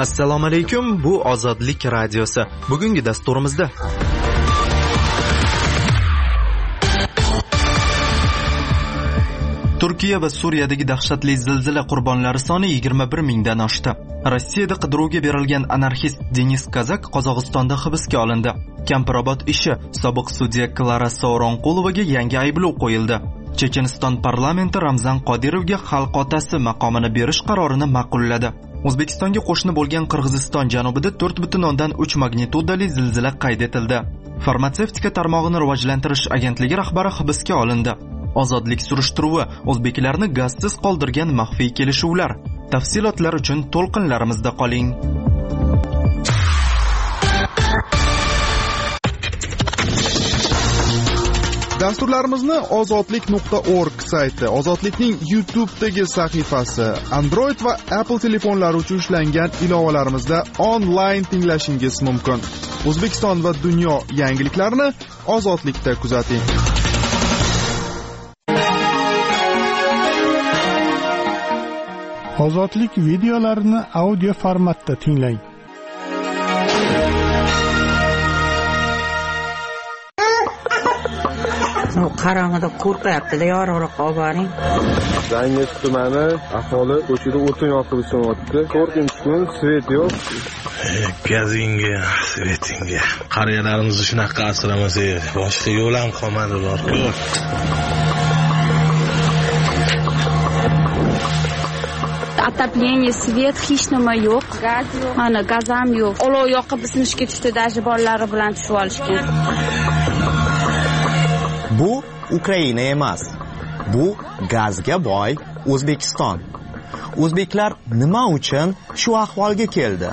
Assalomu alaykum, bu Ozodlik radiosi. Bugungi dasturimizda Turkiya va Suriyadagi dahshatli zilzila qurbonlari soni 21 mingdan oshdi. Rossiyada qidiruvga berilgan anarxist Denis Kazak Qozog'istonda hibsga olindi. Kampirobod ishi sobiq sudya Klara Sauronqulovaga yangi ayblov qo'yildi. Checheniston parlamenti Ramzan Qodirovga xalq otasi maqomini berish qarorini ma'qulladi. O'zbekistonga qo'shni bo'lgan Qirg'iziston janubida 4.3 magnitudali zilzila qayd etildi. Farmatsevtika tarmog'ini rivojlantirish agentligi rahbari hibsga olindi. Ozodlik surishtiruvi o'zbeklarni gazsiz qoldirgan maxfiy kelishuvlar. Tafsilotlar uchun to'lqinlarimizda qoling. Dasturlarimizni ozodlik.org sayti, Ozodlikning YouTube'dagi sahifasi, Android va Apple telefonlari uchun ishlangan ilovalarimizda onlayn tinglashingiz mumkin. O'zbekiston va dunyo yangiliklarini Ozodlikda kuzating. Ozodlik videolarini audio formatda tinglang. Qaramada qo'rqyapti-da, yorug'roq olib boring. Zangiz tumani aholi ko'chada o'tin yoqib ishlayapti. 4-chi kun svet yo'q. Gazinga, svetinga. Qariyalarimizni shunaqa asramasak, boshqa yo'l ham qolmadi-ku. Отопление, свет, hech nima yo'q. Gaz yo'q. Mana gaz ham yo'q. Olov yoqib sinishga tushdi, dashi bolalari bilan tushib olishgan. Bu Ukraina emas. Bu gazga boy O'zbekiston. O'zbeklar nima uchun shu ahvolga keldi?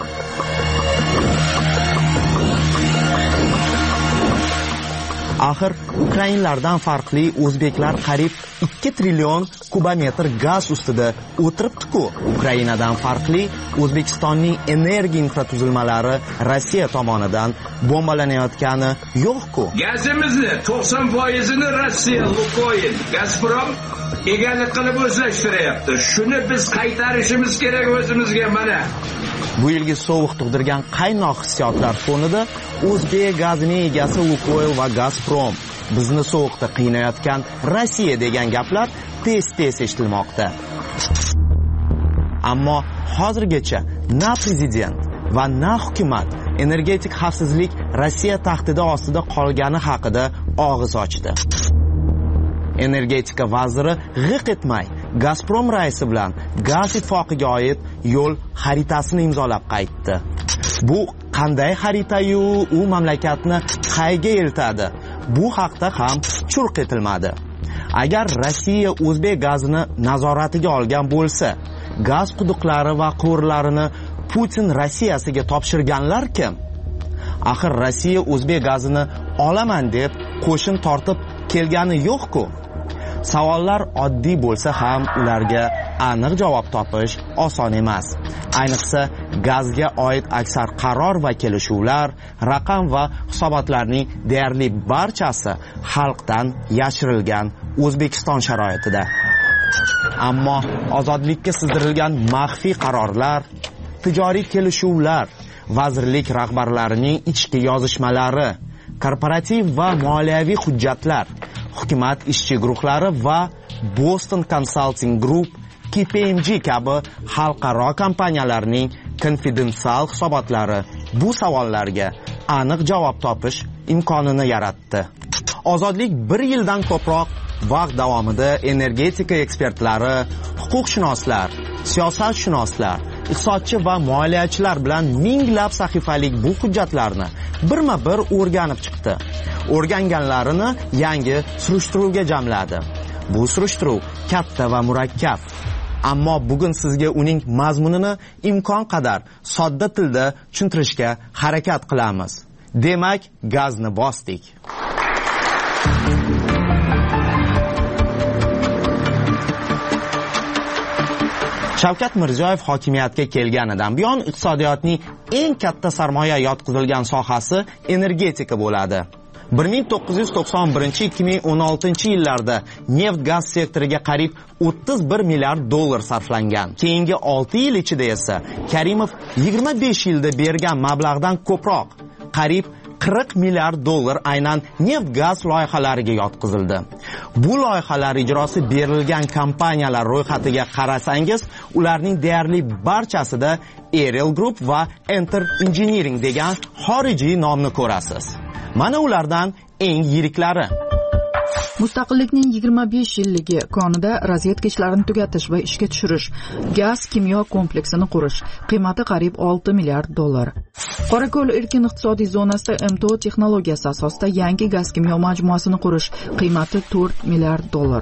Axir ukrainlardan farqli o'zbeklar qariyb 2 trillion kubometr gaz ustida o'tiribdi-ku. Ukrainadan farqli O'zbekistonning energiya infratuzilmalari Rossiya tomonidan bombalanayotgani yo'q-ku. Gazimizni 90%ni Rossiya, Lukoil, Gazprom egalik qilib o'zlashtiryapti. Shuni biz qaytarishimiz kerak o'zimizga mana. Bu yilgi sovuq tug'dirgan qaynoq hissiyotlar fonida O'zbek gazining egasi Lukoil va Gazprom, bizni sovuqda qiynayotgan Rossiya degan gaplar tez-tez eshitilmoqda. Ammo hozirgacha na prezident va na hukumat energetik xavfsizlik Rossiya tahdidi ostida qolgani haqida og'iz ochdi. Energetika vaziri g'iq etmay Gazprom raisi bilan gaz ittifoqiga oid yo'l xaritasini imzolab qaytdi. Bu qanday xarita-yu, u mamlakatni qayga eltadi? Bu haqda ham churq etilmadi. Agar Rossiya O'zbek gazini nazoratiga olgan bo'lsa, gaz quduqlari va quvurlarini Putin Rossiyasiga topshirganlar kim? Axir Rossiya O'zbek gazini olaman deb qo'shin tortib kelgani yo'q-ku. Savollar oddiy bo'lsa ham ularga aniq javob topish oson emas. Ayniqsa gazga oid aksar qaror va kelishuvlar, raqam va hisobotlarning deyarli barchasi xalqdan yashirilgan O'zbekiston sharoitida. Ammo ozodlikka sizdirilgan maxfiy qarorlar, tijoriy kelishuvlar, vazirlik rahbarlarining ichki yozishmalari, korporativ va moliyaviy hujjatlar, hukumat ishchi guruhlari va Boston Consulting Group, KPMG kabi xalqaro kompaniyalarning konfidensial hisobotlari bu savollarga aniq javob topish imkonini yaratdi. Ozodlik 1 yildan ko'proq vaqt davomida energetika ekspertlari, huquqshunoslar, siyosatshunoslar, iqtisodchi va moliyachilar bilan minglab sahifalik bu hujjatlarni birma-bir o'rganib chiqdi. O'rganganlarini yangi surishtiruvga jamladi. Bu surishtiruv katta va murakkab. Ammo bugun sizga uning mazmunini imkon qadar sodda tilda tushuntirishga harakat qilamiz. Demak, gazni bosdik. Shavkat Mirziyoyev hokimiyatga kelganidan buyon iqtisodiyotning eng katta sarmoya yotqizilgan sohasi energetika bo'ladi. 1991-2016 yillarda neft-gaz sektoriga qariyb 31 milliard dollar sarflangan. Keyingi 6 yil ichida esa Karimov 25 yilda bergan mablag'dan ko'proq, qariyb 40 milliard dollar aynan neft-gaz loyihalariga yotqizildi. Bu loyihalar ijrosi berilgan kompaniyalar ro'yxatiga qarasangiz, ularning deyarli barchasida Aerial Group va Enter Engineering degan xorijiy nomni ko'rasiz. Mana ulardan eng yiriklari. Mustaqillikning 25 yilligi konida razvedka ishlarini tugatish va ishga tushirish, gaz kimyo kompleksini qurish, qiymati qariyb 6 milliard dollar. Qorako'l erkin iqtisodiy zonasida MTO texnologiyasi asosida yangi gaz kimyo majmuasini qurish, qiymati 4 milliard dollar.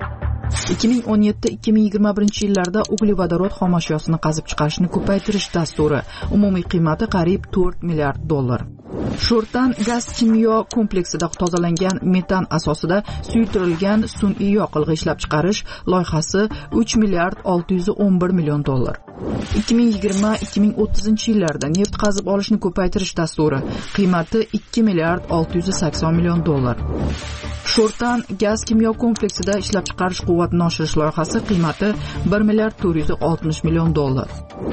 2017-2021 yillarda uglevodorod xomashyosini qazib chiqarishni ko'paytirish dasturi, umumiy qiymati qariyb 4 milliard dollar. Sho'rtan gaz kimyo kompleksida tozalangan metan asosida suyultirilgan sun'iy yoqilg'i ishlab chiqarish loyihasi 3 milliard 611 million dollar. 2020-2030 yillarda neft qazib olishni ko'paytirish dasturi, qiymati 2 milliard 680 million dollar. Sho'rtan gaz kimyo kompleksida ishlab chiqarish quvvatini oshirish loyihasi, qiymati 1 milliard 460 million dollar.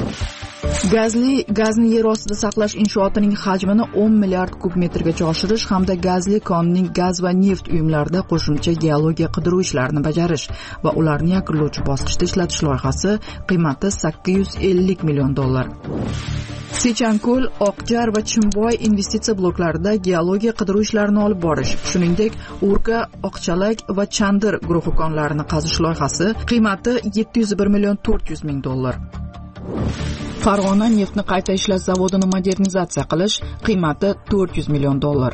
Gazni yer ostida saqlash inshootining hajmini 10 milliard kub metrgacha oshirish hamda gazli konning gaz va neft uyumlarida qo'shimcha geologiya qidiruv ishlarini bajarish va ularni yakunlovchi bosqichda ishlatish loyihasi, qiymati 850 million dollar. Sechanko'l, Oqjar va Chimboy investitsiya bloklarida geologiya qidiruv ishlarini olib borish, shuningdek, Urka, Oqchalak va Chandir guruhi konlarini qazish loyihasi, qiymati 701 million 400 ming dollar. Farg'ona neftni qayta ishlash zavodini modernizatsiya qilish, qiymati 400 million dollar.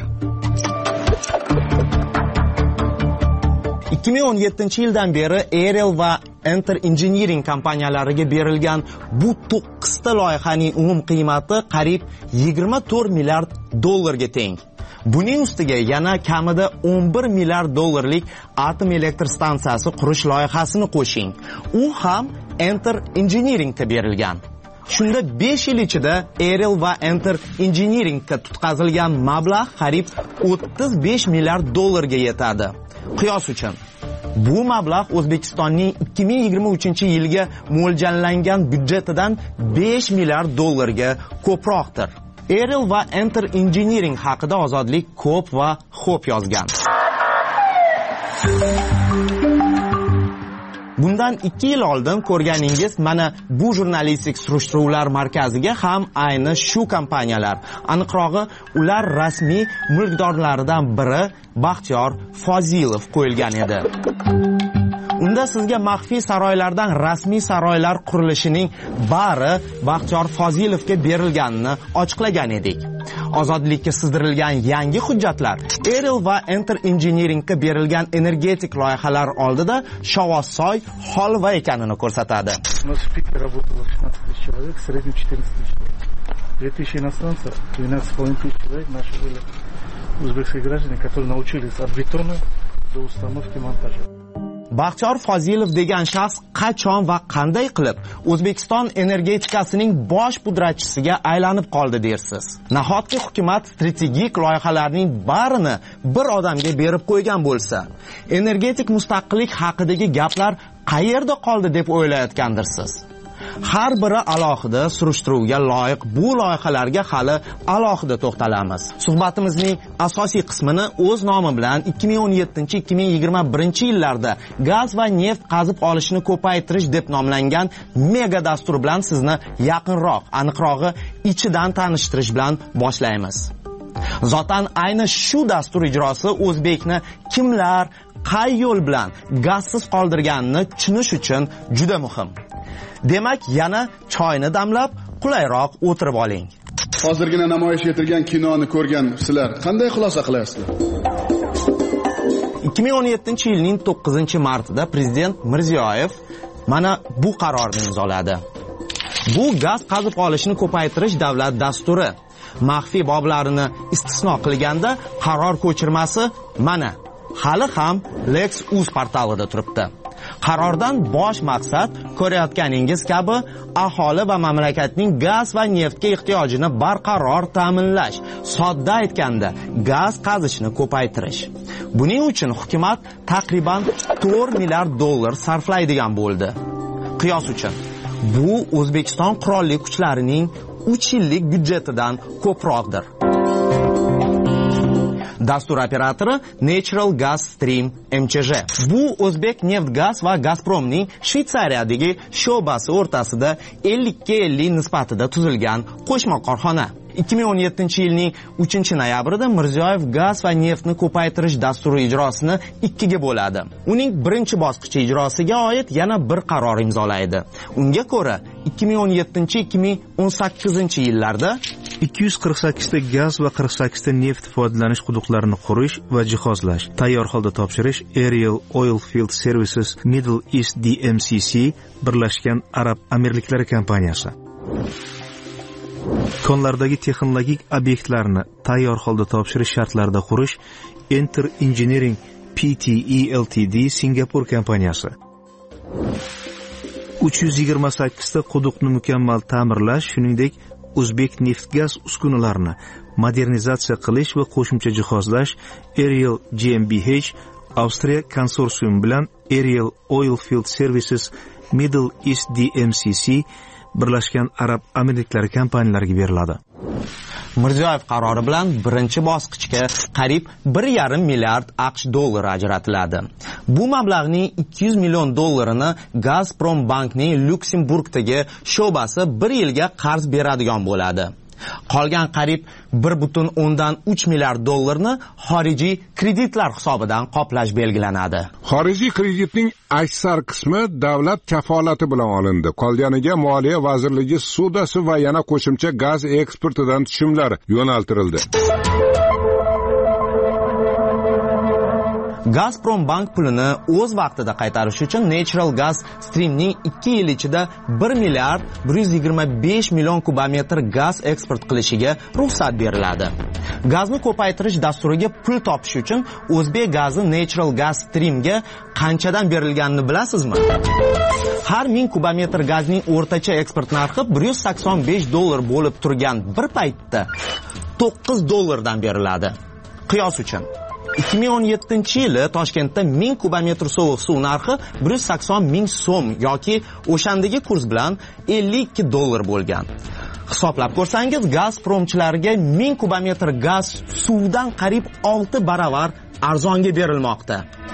2017 yildan beri Aerial va Enter Engineering kompaniyalariga berilgan bu 9 ta loyihaning umum qiymati qariyb 24 milliard dollarga teng. Buning ustiga yana kamida 11 milliard dollarlik atom elektr stansiyasi qurish loyihasini qo'shing. U ham Enter Engineeringga berilgan. Shunda 5 yil ichida Aerial va Enter Engineeringga tutqazilgan mablag' qariyb 35 milliard dollarga yetadi. Qiyos uchun, bu mablag' O'zbekistonning 2023-yilga mo'ljallangan byudjetidan 5 milliard dollarga ko'proqdir. Aerial va Enter Engineering haqida Ozodlik ko'p va xo'p yozgan. Bundan 2 yil oldin ko'rganingiz mana bu jurnalistik surishtiruvlar markaziga ham ayni shu kompaniyalar, aniqrog'i ular rasmiy mulkdorlaridan biri Baxtiyor Fozilov qo'yilgan edi. Unda sizga maxfiy saroylardan rasmiy saroylar qurilishining bari Baxtiyor Fozilovga berilganini ochiqlagan edik. Ozodlikka sizdirilgan yangi hujjatlar Aerial va Enter Engineeringga berilgan energetik loyihalar oldida Shovossoy holva ekanini ko'rsatadi. Наш пик работало 16 тысяч человек, в среднем 14 тысяч человек. 2000 иностранцев, 12,5 тысяч человек наши были узбекские граждане, которые научились от бетона до установки монтажа. Baxtiyor Fozilov degan shaxs qachon va qanday qilib O'zbekiston energetikasining bosh pudratchisiga aylanib qoldi dersiz. Nahotki hukumat strategik loyihalarning barini bir odamga berib qo'ygan bo'lsa, energetik mustaqillik haqidagi gaplar qayerda qoldi deb o'ylayotgandirsiz. Har biri alohida surishtiruvga loyiq bu loyihalarga hali alohida to'xtalamiz. Suhbatimizning asosiy qismini o'z nomi bilan 2017-2021 yillarda gaz va neft qazib olishni ko'paytirish deb nomlangan mega dastur bilan sizni yaqinroq, aniqrog'i ichidan tanishtirish bilan boshlaymiz. Zotan ayni shu dastur ijrosi o'zbekni kimlar, qay yo'l bilan gazsiz qoldirganini tushunish uchun juda muhim. Demak, yana choyni damlab, qulayroq o'tirib oling. Hozirgina namoyish etilgan kinoni ko'rgan sizlar qanday xulosa qilasizlar? 2017-yilning 9-martida prezident Mirziyoyev mana bu qarorni imzoladi. Bu gaz qazib olishni ko'paytirish davlat dasturi. Maxfiy boblarini istisno qilganda qaror ko'chirmasi mana hali ham Lex.uz portalida turibdi. Qarordan bosh maqsad ko'rayotganingiz kabi aholi va mamlakatning gaz va neftga ehtiyojini barqaror ta'minlash, sodda aytganda gaz qazishni ko'paytirish. Buning uchun hukumat taqriban 4 milliard dollar sarflaydigan bo'ldi. Qiyos uchun bu O'zbekiston qurolli kuchlarining 3 yillik byudjetidan ko'proqdir. Dastur operatori Natural Gas Stream MCJ. Bu O'zbek neft gaz va Gazpromning Shveysariyadagi sho'basi o'rtasida 50-50 nisbatida tuzilgan qo'shma korxona. 2017-yilning 3-noyabrida Mirziyoyev gaz va neftni ko'paytirish dasturi ijrosini 2 ga bo'ladi. Uning birinchi bosqichi ijrosiga oid yana bir qaror imzolaydi. Unga ko'ra 2017-2018-yillarda 248 ta gaz va 48 ta neft foydalanish quduqlarini qurish va jihozlash, tayyor holda topshirish Aerial Oilfield Services Middle East DMCC Birlashgan Arab Amirliklari kompaniyasi. Konlardagi texnologik obyektlarni tayyor holda topshirish shartlarida qurish Enter Engineering Pte Ltd Singapur kompaniyasi. 328 ta quduqni mukammal ta'mirlash, shuningdek O'zbek neft-gaz uskunalarini modernizatsiya qilish va qo'shimcha jihozlash Aerial GmbH Avstriya konsorsiumi bilan Aerial Oilfield Services Middle East DMCC Birlashgan Arab Amirliklari kompaniyalariga beriladi. Mirziyoyev qarori bilan birinchi bosqichga qariyb 1,5 milliard AQSh dollari ajratiladi. Bu mablag'ning 200 million dollarini Gazprom bankning Lyuksemburgdagi sho'basi 1 yilga qarz beradigan bo'ladi. Qolgan qariyb 1,3 milliard dollarni xorijiy kreditlar hisobidan qoplash belgilanadi. Xorijiy kreditning aksar qismi davlat kafolati bilan olindi. Qolganiga Moliya vazirligi sudasi va yana qo'shimcha gaz eksportidan tushumlar yo'naltirildi. Gazprom bank pulini o'z vaqtida qaytarish uchun Natural Gas Streamning 2 yil ichida 1 milliard 125 million kubometr gaz eksport qilishiga ruxsat beriladi. Gazni ko'paytirish dasturiga pul topish uchun O'zbek gazi Natural Gas Streamga qanchadan berilganini bilasizmi? Har 1000 kubometr gazning o'rtacha eksport narxi 185 dollar bo'lib turgan bir paytda 9 dollardan beriladi. Qiyos uchun 2017-yili Toshkentda 1000 kubometr sovuq suv narxi 180 ming so'm yoki o'shandagi kurs bilan 52 dollar bo'lgan. Hisoblab ko'rsangiz, Gazpromchilarga 1000 kubometr gaz suvdan qariyb 6 baravar arzonga berilmoqda.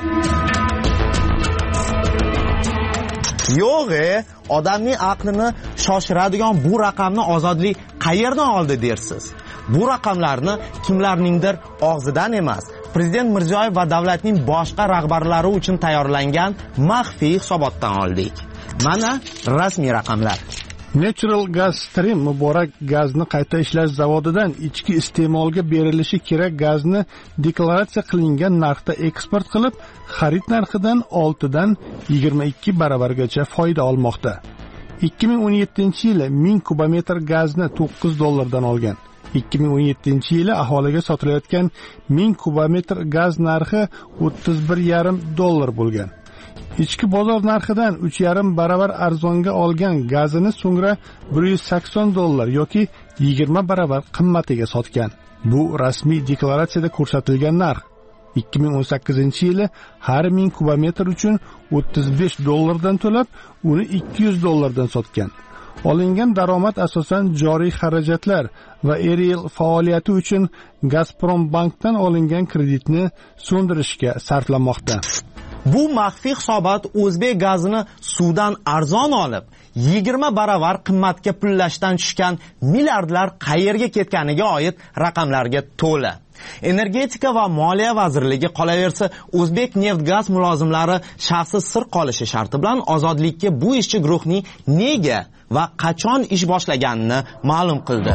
Yo'g'e, odamning aqlini shoshiradigan bu raqamni Ozodlik qayerdan oldi dersiz? Bu raqamlarni kimlarningdir og'zidan emas, Prezident Mirziyoyev va davlatning boshqa rahbarlari uchun tayyorlangan maxfiy hisobotdan oldik. Mana rasmiy raqamlar. Natural Gas Stream muborak gazni qayta ishlash zavodidan ichki iste'molga berilishi kerak gazni deklaratsiya qilingan narxda eksport qilib, xarid narxidan 6 dan 22 baravargacha foyda olmoqda. 2017-yili 1000 kubometr gazni 9 dollardan olgan. 2017-yili aholiga sotilayotgan 1000 kubometr gaz narxi 31,5 dollar bo'lgan. Ichki bozor narxidan 3,5 baravar arzonga olgan gazini so'ngra 180 dollar yoki 20 baravar qimmatiga sotgan. Bu rasmiy deklaratsiyada ko'rsatilgan narx. 2018-yili har 1000 kubometr uchun 35 dollardan to'lab, uni 200 dollardan sotgan. Olingan daromad asosan joriy xarajatlar va Aerial faoliyati uchun Gazprom bankdan olingan kreditni so'ndirishga sarflanmoqda. Bu maxfiy hisobot O'zbek gazini suvdan arzon olib, 20 baravar qimmatga pullashdan tushgan milliardlar qayerga ketganiga oid raqamlarga to'la. Energetika va Moliya vazirligi qolaversa, O'zbek neft-gaz mulozimlari shaxsiy sir qolishi sharti bilan Ozodlikka bu ishchi guruhning nega va qachon ish boshlaganini ma'lum qildi.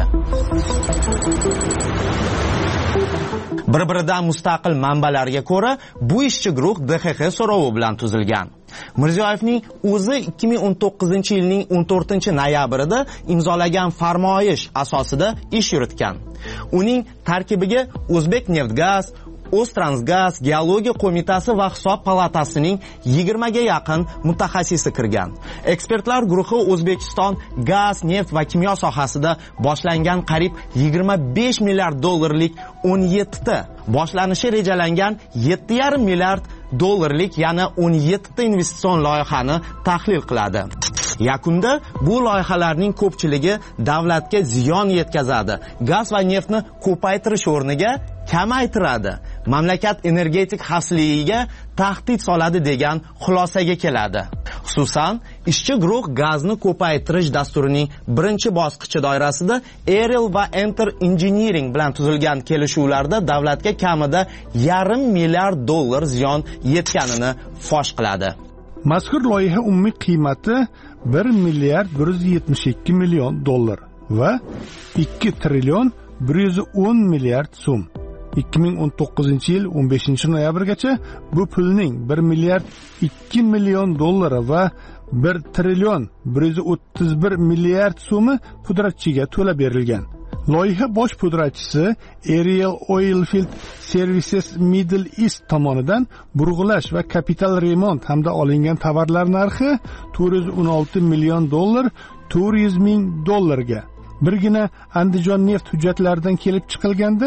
Bir-biridan mustaqil manbalarga ko'ra, bu ishchi guruh DXX so'rovi bilan tuzilgan. Mirziyoyevning o'zi 2019-yilning 14-noyabrida imzolagan farmoyish asosida ish yuritgan. Uning tarkibiga O'zbek neft-gaz, O'ztransgaz, Geologiya qo'mitasi va hisob palatasining 20 ga yaqin mutaxassisi kirgan. Ekspertlar guruhi O'zbekiston gaz, neft va kimyo sohasida boshlangan qariyb 25 milliard dollarlik 17 ta, boshlanishi rejalangan 7,5 milliard dollarlik yana 17 ta investitsion loyihani tahlil qiladi. Yakunda bu loyihalarning ko'pchiligi davlatga ziyon yetkazadi. Gaz va neftni ko'paytirish o'rniga kamaytiradi. Mamlakat energetik xavfsizligiga tahdid soladi degan xulosaga keladi. Xususan, ishchi guruh gazni ko'paytirish dasturining birinchi bosqichi doirasida Aerial va Enter Engineering bilan tuzilgan kelishuvlarda davlatga kamida $0,5 milliard dollar ziyon yetganini fosh qiladi. Mazkur loyiha umumiy qiymati 1 milliard 172 million dollar va 2 trillion 110 milliard so'm. 2019-yil 15-noyabrgacha bu pulning 1 milliard 2 million dollari va 1 trillion 131 milliard so'mi pudratchiga to'lab berilgan. Loyiha bosh pudratchisi Aerial Oilfield Services Middle East tomonidan burg'ulash va kapital remont hamda olingan tovarlar narxi 416 million dollar 400 ming dollarga. Birgina Andijon neft hujjatlaridan kelib chiqilganda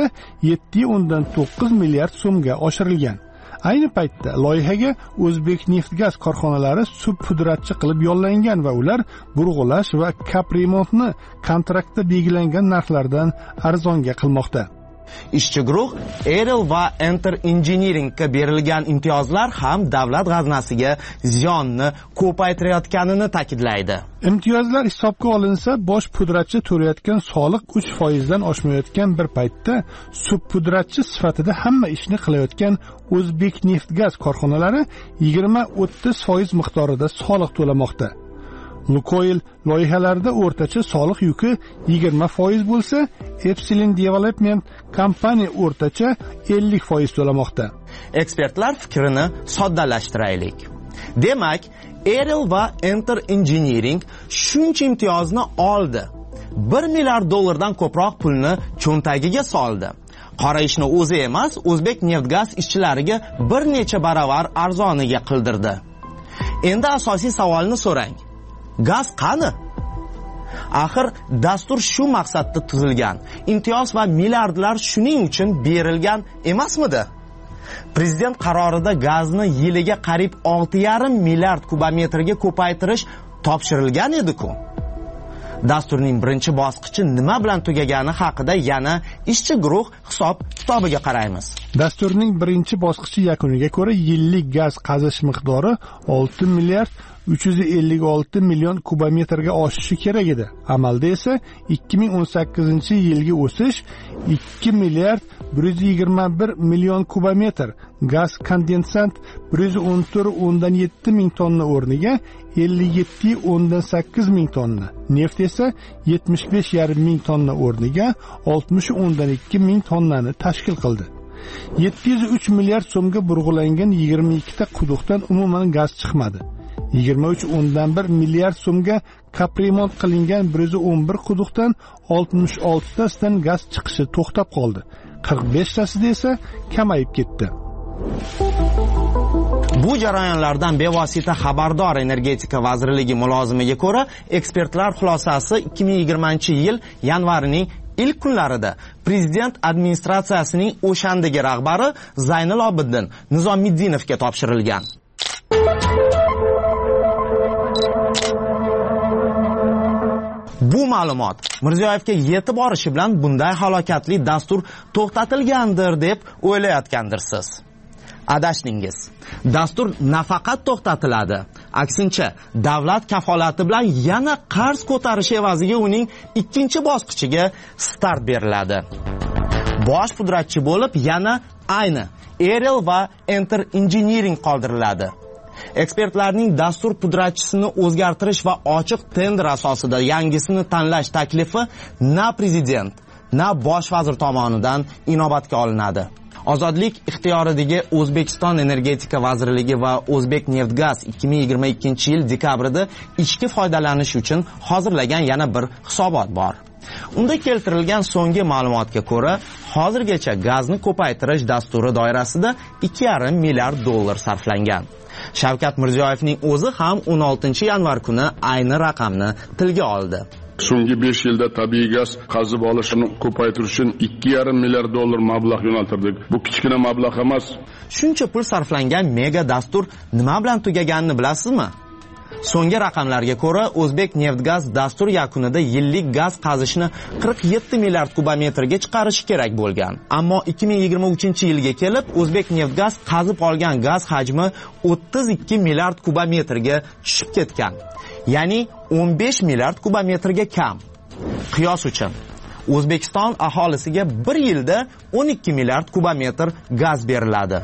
7,9 milliard so'mga oshirilgan. Ayni paytda loyihaga O'zbek neft-gaz korxonalari subpudratchi qilib yollangan va ular burg'ulash va kapremontni kontraktda belgilangan narxlardan arzonga qilmoqda. Ishchi guruh Aerial va Enter Engineeringga berilgan imtiyozlar ham davlat g'aznasiga ziyonni ko'paytirayotganini ta'kidlaydi. Imtiyozlar hisobga olinsa, bosh pudratchi to'layotgan soliq 3% dan oshmayotgan bir paytda subpudratchi sifatida hamma ishni qilayotgan O'zbek neft-gaz korxonalari 20-30% miqdorida soliq to'lamoqda. Lukoil loyihalarida o'rtacha soliq yuki 20% bo'lsa, Epsilon Development kompaniya o'rtacha 50% to'lamoqda. Ekspertlar fikrini soddalashtiraylik. Demak, Aerial va Enter Engineering shuncha imtiyozni oldi. 1 milliard dollardan ko'proq pulni cho'ntagiga soldi. Qora ishni o'zi emas, O'zbek neft-gaz ishchilariga bir necha baravar arzoniga qildirdi. Endi asosiy savolni so'rang. Gaz qani? Axir dastur shu maqsadda tuzilgan. Imtiyoz va milliardlar shuning uchun berilgan emasmidi? Prezident qarorida gazni yiliga qariyb 6,5 milliard kubometrga ko'paytirish topshirilgan edi-ku. Dasturning birinchi bosqichi nima bilan tugagani haqida yana ishchi guruh hisob kitobiga qaraymiz. Dasturning birinchi bosqichi yakuniga ko'ra yillik gaz qazish miqdori 6 milliard 356 million kubometrga oshishi kerak edi. Amalda esa 2018-yilgi o'sish 2 milliard 121 million kubometr, gaz kondensat 114,7 ming tonna o'rniga 57,8 ming tonna, neft esa 75,5 ming tonna o'rniga 60,2 ming tonnani tashkil qildi. 703 milliard so'mga burg'ulangan 22 ta quduqdan umuman gaz chiqmadi. 23,1 milliard so'mga kapremont qilingan 111 quduqdan 66 tasidan gaz chiqishi to'xtab qoldi. 45 tasida esa kamayib ketdi. Bu jarayonlardan bevosita xabardor Energetika vazirligi mulozimiga ko'ra, ekspertlar xulosasi 2020-yil yanvarining ilk kunlarida prezident administratsiyasining o'shandagi rahbari Zaynul Obiddin Nizomiddinovga topshirilgan. Bu ma'lumot Mirziyoyevga yetib borishi bilan bunday halokatli dastur to'xtatilgandir deb o'ylayotgandirsiz. Adashdingiz. Dastur nafaqat to'xtatiladi, aksincha davlat kafolati bilan yana qarz ko'tarish evaziga uning ikkinchi bosqichiga start beriladi. Bosh pudratchi bo'lib yana ayni Aerial va Enter Engineering qoldiriladi. Ekspertlarning dastur pudratchisini o'zgartirish va ochiq tender asosida yangisini tanlash taklifi na prezident, na bosh vazir tomonidan inobatga olinadi. Ozodlik ixtiyoridagi O'zbekiston Energetika vazirligi va O'zbek neft-gaz 2022-yil dekabrida ichki foydalanish uchun hozirlagan yana bir hisobot bor. Unda keltirilgan so'nggi ma'lumotga ko'ra, hozirgacha gazni ko'paytirish dasturi doirasida 2,5 milliard dollar sarflangan. Shavkat Mirziyoyevning o'zi ham 16 yanvar kuni ayni raqamni tilga oldi. So'nggi 5 yilda tabiiy gaz qazib olishini ko'paytirish uchun 2,5 milliard dollar mablag' yo'naltirdik. Bu kichkina mablag' emas. Shuncha pul sarflangan mega dastur nima bilan tugaganini bilasizmi? So'nggi raqamlarga ko'ra, O'zbekneftgaz dastur yakunida yillik gaz qazishni 47 milliard kubometrga chiqarishi kerak bo'lgan. Ammo 2023-yilga kelib, O'zbekneftgaz qazib olgan gaz hajmi 32 milliard kubometrga tushib ketgan. Ya'ni 15 milliard kubometrga kam. Qiyos uchun, O'zbekiston aholisiga bir yilda 12 milliard kubometr gaz beriladi.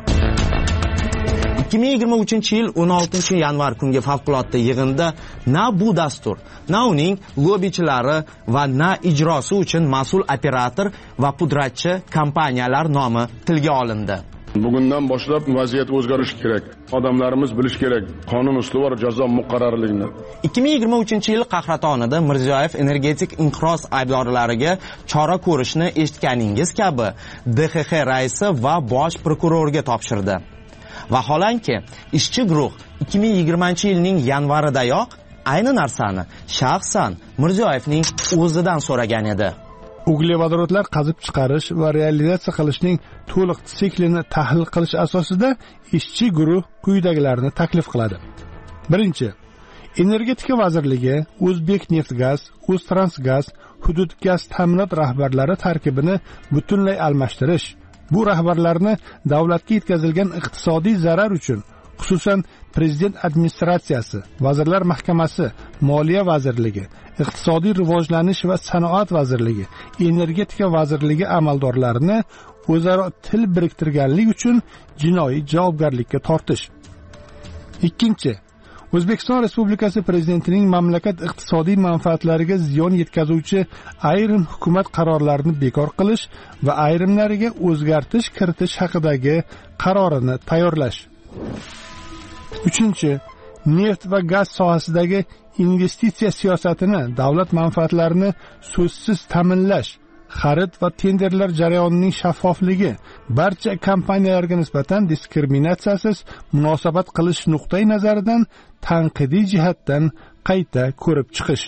2023-yil 16 yanvar kungi favqulodda yig'inda na bu dastur, na uning lobbichilari va na ijrosi uchun mas'ul operator va pudratchi kompaniyalar nomi tilga olindi. Bugundan boshlab vaziyat o'zgarishi kerak. Odamlarimiz bilish kerak qonun ustuvor jazo muqarrarligini. 2023-yil qahratonida Mirziyoyev energetik inqiroz aybdorlariga chora ko'rishni eshitganingiz kabi DXX raisi va bosh prokurorga topshirdi. Vaholanki, ishchi guruh 2020-yilning yanvaridayoq ayni narsani shaxsan Mirziyoyevning o'zidan so'ragan edi. Uglevodorodlar qazib chiqarish va realizatsiya qilishning to'liq siklini tahlil qilish asosida ishchi guruh quyidagilarni taklif qiladi. Birinchi, Energetika vazirligi O'zbekneftgaz, O'ztransgaz, hudud gaz ta'minot rahbarlari tarkibini butunlay almashtirish. Bu rahbarlarni davlatga yetkazilgan iqtisodiy zarar uchun, xususan Prezident administratsiyasi, Vazirlar Mahkamasi, Moliya vazirligi, Iqtisodiy rivojlanish va sanoat vazirligi, Energetika vazirligi amaldorlarini o'zaro til biriktirganlik uchun jinoiy javobgarlikka tortish. Ikkinchi, O'zbekiston Respublikasi Prezidentining mamlakat iqtisodiy manfaatlariga ziyon yetkazuvchi ayrim hukumat qarorlarini bekor qilish va ayrimlariga o'zgartirish kiritish haqidagi qarorini tayyorlash. Uchinchi, neft va gaz sohasidagi investitsiya siyosatini, davlat manfaatlarini so'zsiz ta'minlash, xarid va tenderlar jarayonining shaffofligi, barcha kompaniyalarga nisbatan diskriminatsiyasiz munosabat qilish nuqtai nazaridan tanqidiy jihatdan qayta ko'rib chiqish.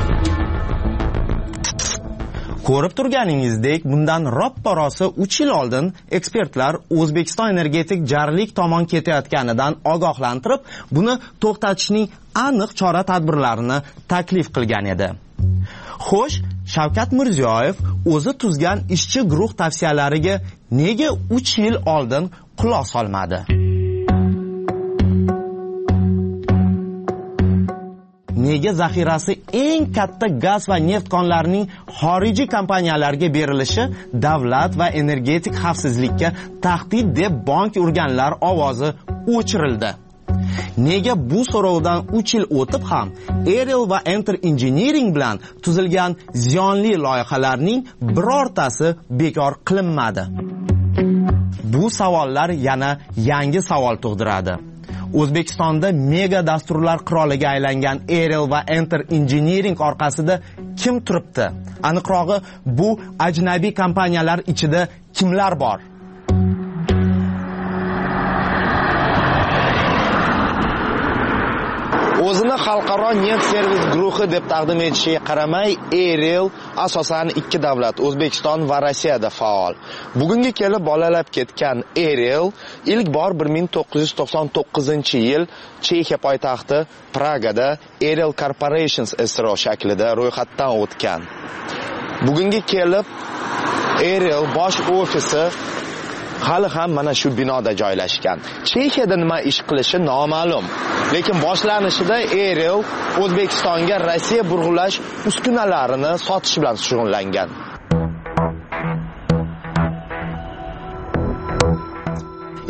Ko'rib turganingizdek, bundan roppa-rosa 3 yil oldin ekspertlar O'zbekiston energetik jarlik tomon ketayotganidan ogohlantirib, buni to'xtatishning aniq chora-tadbirlarini taklif qilgan edi. Xo'sh, Shavkat Mirziyoyev o'zi tuzgan ishchi guruh tavsiyalariga nega 3 yil oldin quloq solmadi? Nega zaxirasi eng katta gaz va neft konlarining xorijiy kompaniyalarga berilishi davlat va energetik xavfsizlikka tahdid deb bank urganlar ovozi o'chirildi? Nega bu so'rovdan 3 yil o'tib ham Aerial va Enter Engineering bilan tuzilgan ziyonli loyihalarning birortasi bekor qilinmadi? Bu savollar yana yangi savol tug'diradi. O'zbekistonda mega dasturlar qiroliga aylangan Aerial va Enter Engineering orqasida kim turibdi? Aniqrog'i, bu ajnabiy kompaniyalar ichida kimlar bor? O'zini xalqaro neft servis guruhi deb taqdim etishiga qaramay, Aerial asosan ikki davlat, O'zbekiston va Rossiyada faol. Bugunga kelib bolalab ketgan Aerial ilk bor 1999-yil Chexiya poytaxti Pragada Aerial Corporations SRO shaklida ro'yxatdan o'tgan. Bugunga kelib Aerial bosh ofisi hali ham mana shu binoda joylashgan. Chexiyada nima ish qilishi noma'lum. Lekin boshlanishida Aerial O'zbekistonga Rossiya burg'ulash uskunalarini sotish bilan shug'ullangan.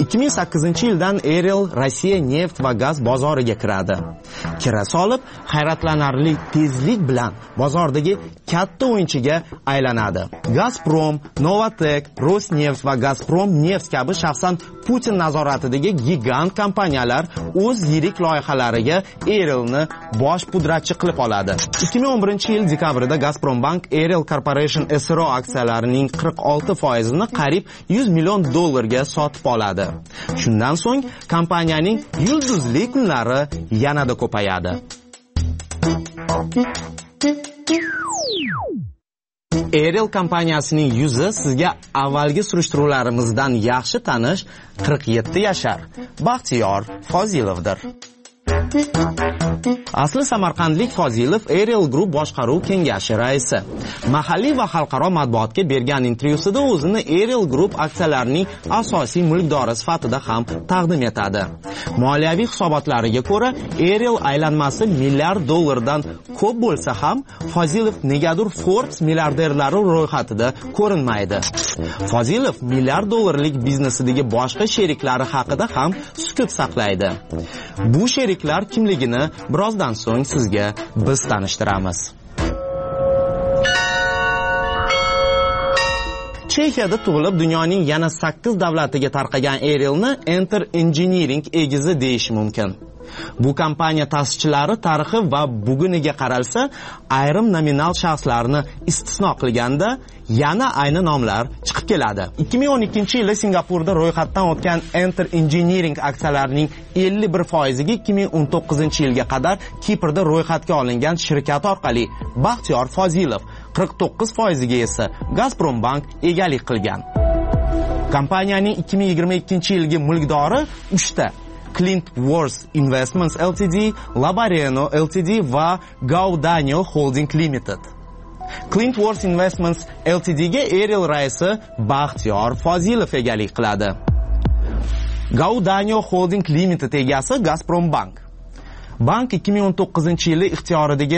2008-yildan Eril Rossiya neft va gaz bozoriga kiradi. Kira solib, hayratlanarli tezlik bilan bozordagi katta o'yinchiga aylanadi. Gazprom, Novatek, Rosneft va Gazprom Neft kabi shaxsan Putin nazoratidagi gigant kompaniyalar o'z yirik loyihalariga Erilni bosh pudratchi qilib oladi. 2011-yil dekabrida Gazprombank Eril Corporation SRO aksiyalarining 46%ni qariyb $100 million sotib oladi. Shundan so'ng kompaniyaning yulduzli kunlari yanada ko'payadi. Eril kompaniyasining yuzi sizga avvalgi surishtiruvlarimizdan yaxshi tanish 47 yashar Baxtiyor Fozilovdir. Asli samarqandlik Fozilov Eril Group boshqaruv kengashi raisi. Mahalliy va xalqaro matbuotga bergan intervyusida o'zini Eril Group aksiyalarining asosiy mulkdori sifatida ham taqdim etadi. Moliyaviy hisobotlariga ko'ra, Eril aylanmasi $1 milliard dan ko'p bo'lsa ham, Fozilov negadir Forbes milliarderlari ro'yxatida ko'rinmaydi. Fozilov $1 milliard biznesidagi boshqa sheriklari haqida ham sukut saqlaydi. Bu sheriklar kimligini birozdan so'ng sizga biz tanishtiramiz. Chexiyada tug'ilib, dunyoning yana 8 davlatiga tarqagan Erilni Enter Engineering egizi deyish mumkin. Bu kompaniya ta'sischilari tarixi va buguniga qaralsa, ayrim nominal shaxslarni istisno qilganda yana ayni nomlar chiqib keladi. 2012-yilda Singapurda ro'yxatdan o'tgan Enter Engineering aksiyalarining 51%ga 2019-yilga qadar Kiprda ro'yxatga olingan shirkat orqali Baxtiyor Fozilov, 49%ga esa Gazprombank egalik qilgan. Kompaniyaning 2022-yilgi mulkdori 3 ta: Clintworth Investments Ltd, Labareno Ltd va Gaudanio Holding Limited. Clintworth Investments Ltdga Eril raisi Baxtiyor Fozilov egalik qiladi. Gaudanio Holding Limited egasi Gazprombank. Bank 2019-yili ixtiyoridagi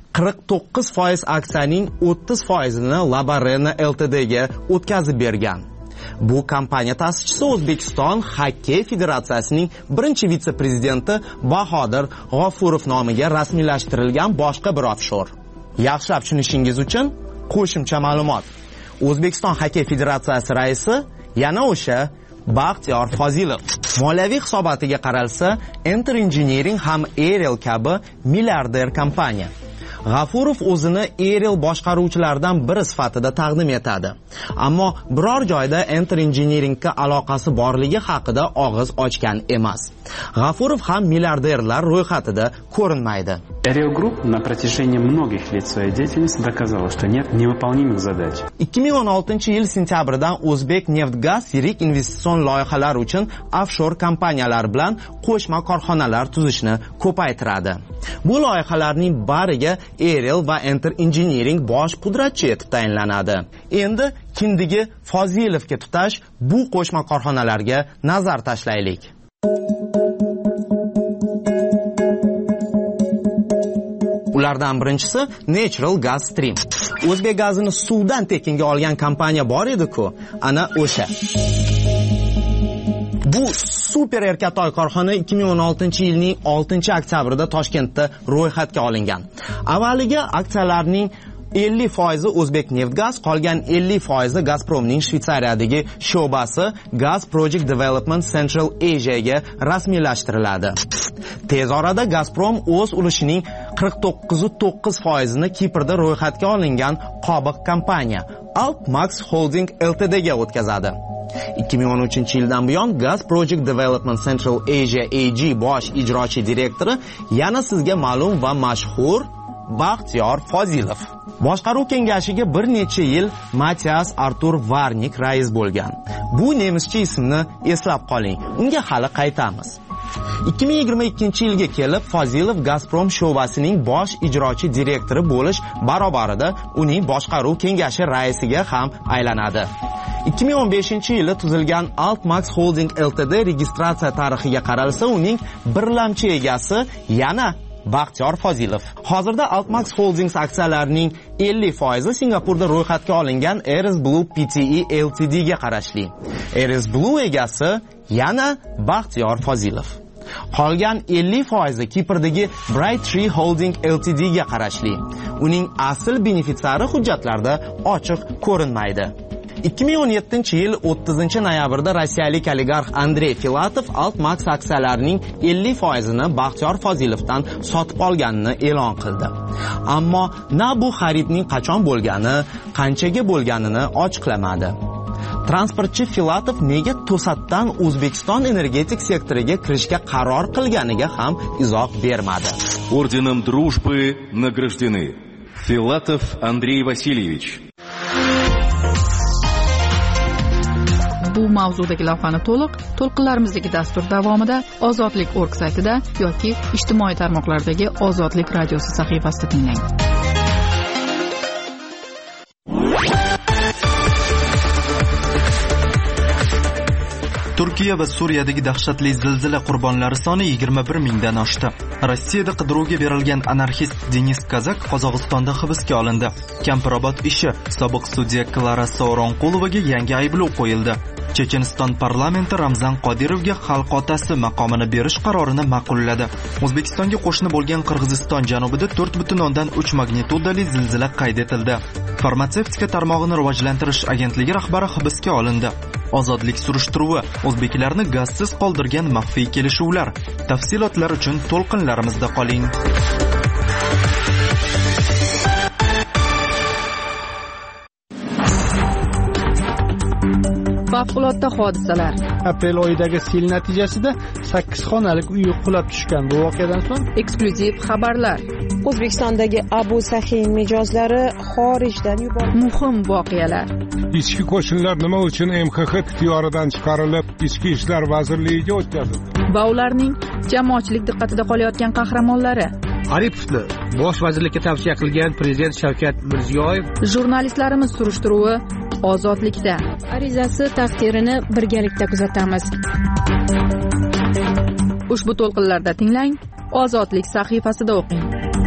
49% aksiyaning 30%ni Labareno Ltdga o'tkazib bergan. Bu kompaniya ta'sischisi O'zbekiston Xokkey Federatsiyasining birinchi vitse-prezidenti Bahodir G'ofurov nomiga rasmiylashtirilgan boshqa bir offshor. Yaxshilab tushunishingiz uchun qo'shimcha ma'lumot. O'zbekiston Xokkey Federatsiyasi raisi yana o'sha Baxtiyor Fozilov. Moliyaviy hisobotiga qaralsa, Enter Engineering ham Eril kabi milliarder kompaniya. G'afurov o'zini Eril boshqaruvchilaridan biri sifatida taqdim etadi. Ammo biror joyda Enter Engineeringga aloqasi borligi haqida og'iz ochgan emas. G'afurov ham milliarderlar ro'yxatida ko'rinmaydi. Eril Group на протяжении многих лет своей деятельности доказала, что нет невыполнимых задач. 2016-yil sentyabridan O'zbek Neftgaz yirik investitsion loyihalar uchun offshore kompaniyalar bilan qo'shma korxonalar tuzishni ko'paytiradi. Bu loyihalarning bariga Eril va Enter Engineering bosh pudratchi etib tayinlanadi. Endi kindigi Fozilovga tutash bu qo'shma korxonalarga nazar tashlaylik. Ulardan birinchisi Natural Gas Stream. O'zbek gazini suvdan tekinga olgan kompaniya bor edi-ku, ana o'sha. Bu super erkatoy korxona 2016-yilning 6-oktyabrida Toshkentda ro'yxatga olingan. Avvaliga aksiyalarning 50% O'zbek Neftgaz, qolgan 50% Gazpromning Shveysariyadagi sho'basi Gas Project Development Central Asiaga rasmiylashtiriladi. Tez orada Gazprom o'z ulushining 49.9%ni Kiprda ro'yxatga olingan qobiq kompaniya Alpmax Holding Ltdga o'tkazadi. 2013-yildan buyon Gas Project Development Central Asia AG bosh ijrochi direktori yana sizga ma'lum va mashhur Baxtiyor Fozilov. Boshqaruv kengashiga bir necha yil Matias Artur Varnik rais bo'lgan. Bu nemischa ismni eslab qoling. Unga hali qaytamiz. 2022-yilga kelib Fozilov Gazprom sho'basining bosh ijrochi direktori bo'lish barobarida uning boshqaruv kengashi raisiga ham aylanadi. 2015-yili tuzilgan Alpmax Holding Ltd registratsiya tarixiga qaralsa, uning birlamchi egasi yana Baxtiyor Fozilov. Hozirda Altmax Holdings aksiyalarining 50% Singapurda ro'yxatga olingan Ares Blue Pte Ltd ga qarashli. Ares Blue egasi yana Baxtiyor Fozilov. Qolgan 50% Kiprdagi Bright Tree Holding Ltd ga qarashli. Uning asl benefitsiyari hujjatlarda ochiq ko'rinmaydi. 2017-yil 30-noyabrda rossiyalik oligarx Andrey Filatov Altmax aksiyalarining 50%ni Baxtiyor Fozilovdan sotib olganini e'lon qildi. Ammo na bu xaridning qachon bo'lgani, qanchaga bo'lganini ochiqlamadi. Transportchi Filatov nega to'satdan O'zbekiston energetik sektoriga kirishga qaror qilganiga ham izoh bermadi. Орденом дружбы награждены Filatov Andrey Vasilyevich. Bu mavzudagi lavhani to'lqinlarimizdagi dastur davomida ozodlik.org saytida yoki ijtimoiy tarmoqlardagi Ozodlik radiosi sahifasida tinglang. Turkiya va Suriyadagi dahshatli zilzila qurbonlari soni 21 mingdan oshdi. Rossiyada qidiruvga berilgan anarxist Denis Kazak Qozog'istonda hibsga olindi. Kampirobod ishi sobiq sudya Klara Sauronqulovaga yangi ayblov qo'yildi. Checheniston parlamenti Ramzan Qodirovga xalq otasi maqomini berish qarorini ma'qulladi. O'zbekistonga qo'shni bo'lgan Qirg'iziston janubida 4.3 magnitudali zilzila qayd etildi. Farmatsevtika tarmog'ini rivojlantirish agentligi rahbari hibsga olindi. Ozodlik surishtiruvi o'zbeklarni gazsiz qoldirgan maxfiy kelishuvlar. Tafsilotlar uchun to'lqinlarimizda qoling. Favqulodda hodisalar. Aprel oyidagi sel natijasida 8 xonalik uy qulab tushgan. Bu voqeadan so'ng eksklyuziv xabarlar. O'zbekistondagi Abu Sahiy mijozlari xorijdan yuborildi. Muhim voqealar. Ichki qo'shinlar nima uchun MXX ixtiyoridan chiqarilib, Ichki ishlar vazirligiga o'tkazildi? Va ularning jamoatchilik diqqatida qolayotgan qahramonlari. Aripovni bosh vazirlikka tavsiya qilgan prezident Shavkat Mirziyoyev. Jurnalistlarimiz surishtiruvi Ozodlikda. Arizasi taqdirini birgalikda kuzatamiz. Ushbu to'lqinlarda tinglang, Ozodlik sahifasida o'qing.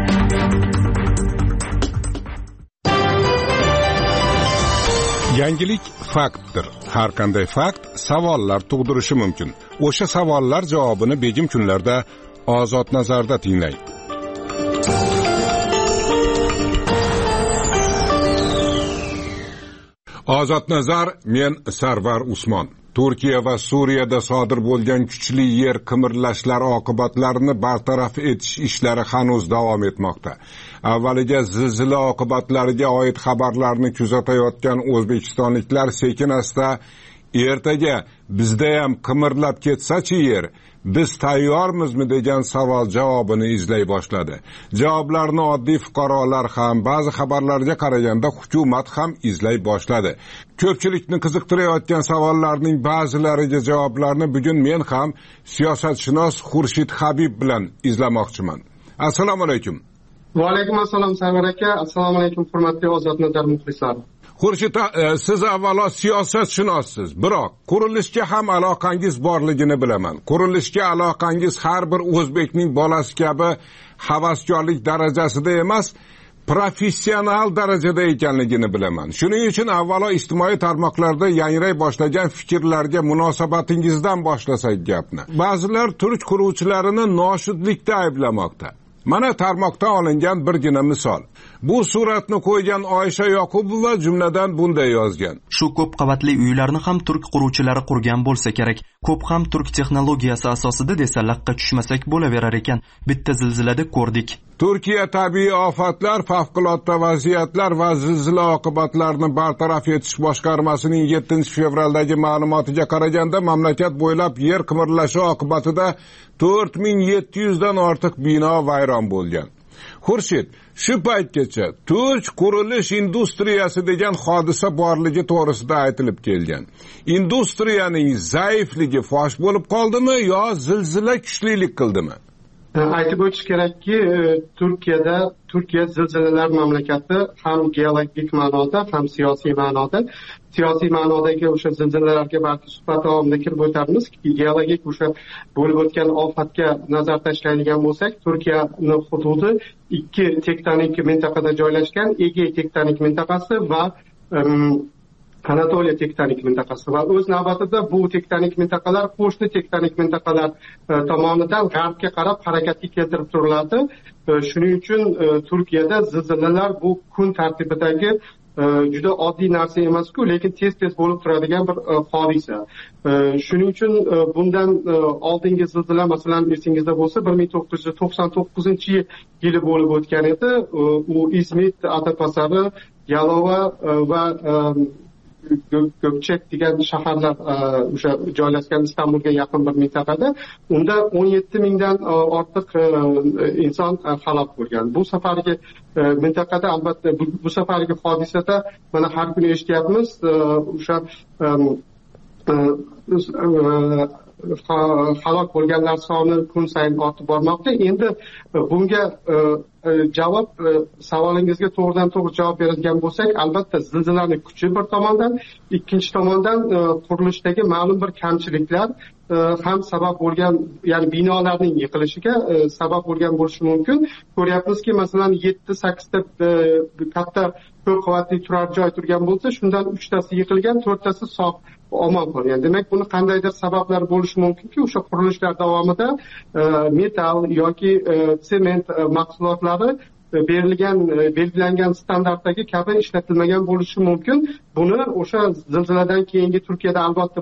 Yangilik faktdir. Har qanday fakt savollar tug'dirishi mumkin. O'sha savollar javobini begim kunlarda Ozod nazarda tinglang. Ozod nazar, men Sarvar Usmon. Turkiya va Suriyada sodir bo'lgan kuchli yer qimirlashlari oqibatlarini bartaraf etish ishlari hanuz davom etmoqda. Avvaliga zilzila oqibatlariga oid xabarlarni kuzatayotgan o'zbekistonliklar sekin-asta ertaga bizda ham qimirlab ketsa-chi yer, biz tayyormizmi degan savol javobini izlay boshladi. Javoblarni oddiy fuqarolar ham, ba'zi xabarlarga qaraganda hukumat ham izlay boshladi. Ko'pchilikni qiziqtirayotgan savollarning ba'zilariga javoblarni bugun men ham siyosatshunos Xurshid Habib bilan izlamoqchiman. Assalomu alaykum. Va alaykum assalom Sarvar aka. Assalomu alaykum hurmatli Ozod nazar muxlislari. Xurshid, siz avvalo siyosatshunossiz, biroq qurilishga ham aloqangiz borligini bilaman. Qurilishga aloqangiz har bir o'zbekning bolasi kabi havaskorlik darajasida emas, professional darajada ekanligini bilaman. Shuning uchun avvalo ijtimoiy tarmoqlarda yangray boshlagan fikrlarga munosabatingizdan boshlasak gapni. Ba'zilar turk quruvchilarini noshudlikda ayblamoqda. Mana tarmoqdan olingan birgina misol. Bu suratni qo'ygan Oysha Yoqubova jumladan bunday yozgan. Shu ko'p qavatli uylarni ham turk quruvchilari qurgan bo'lsa kerak. Ko'p ham turk texnologiyasi asosida desa laqqa tushmasak bo'laverar ekan. Bitta zilzilada ko'rdik. Turkiya tabiiy ofatlar, favqulodda vaziyatlar va zilzila oqibatlarini bartaraf etish boshqarmasining 7-fevraldagi ma'lumotiga qaraganda mamlakat bo'ylab yer qimirlashi oqibatida 4700 dan ortiq bino vayron bo'lgan. Xurshid, shu paytgacha turk qurilish industriyasi degan hodisa borligi to'g'risida aytilib kelgan. Industriyaning zaifligi fosh bo'lib qoldimi yo zilzila kuchlilik qildimi? aytib o'tish kerakki, Turkiya zilzilalar mamlakati, ham geologik ma'noda, ham siyosiy ma'noda. Siyosiy ma'nodagi o'sha zilzilalarga balki suhbat davomida kirib o'tamiz. Geologik o'sha bo'lib o'tgan ofatga nazar tashlaydigan bo'lsak, Turkiyani hududi ikki tektonik mintaqada joylashgan, Egey tektonik mintaqasi va Anatoliya tektonik mintaqasi va o'z navbatida bu tektonik mintaqalar qo'shni tektonik mintaqalar tomonidan g'arbga qarab harakatga keltirib turiladi. Shuning uchun Turkiyada zilzilalar bu kun tartibidagi juda oddiy narsa emas-ku, lekin tez bo'lib turadigan bir hodisa. Shuning uchun bundan oldingi zilzila, masalan, esingizda bo'lsa 1999-yili bo'lib o'tgan edi. U Izmit, Adapazarı, Yalova va Gökçek degan shaharlar o'sha joylashgan Istanbulga yaqin bir mintaqada, unda 17 mingdan ortiq inson halok bo'lgan. Bu safargi mintaqada albatta bu safargi hodisada mana har kuni eshityapmiz, o'sha halok bo'lganlar soni kun sayin ortib bormoqda. Endi bunga javob, savolingizga to'g'ridan to'g'ri javob beradigan bo'lsak, albatta zilzilaning kuchi bir tomondan, ikkinchi tomondan qurilishdagi ma'lum bir kamchiliklar ham sabab bo'lgan, ya'ni binolarning yiqilishiga sabab bo'lgan bo'lishi mumkin. Ko'ryapmizki, masalan 7-8 ta katta ko'p qavatli turar joy turgan bo'lsa, shundan 3 tasi yiqilgan, 4 tasi sog' omon qolgan. Demak, buni qandaydir sabablar bo'lishi mumkinki, o'sha qurilishlar davomida metal yoki sement mahsulotlari belgilangan standartdagi kabi ishlatilmagan bo'lishi mumkin. Buni o'sha zilziladan keyingi Turkiyada albatta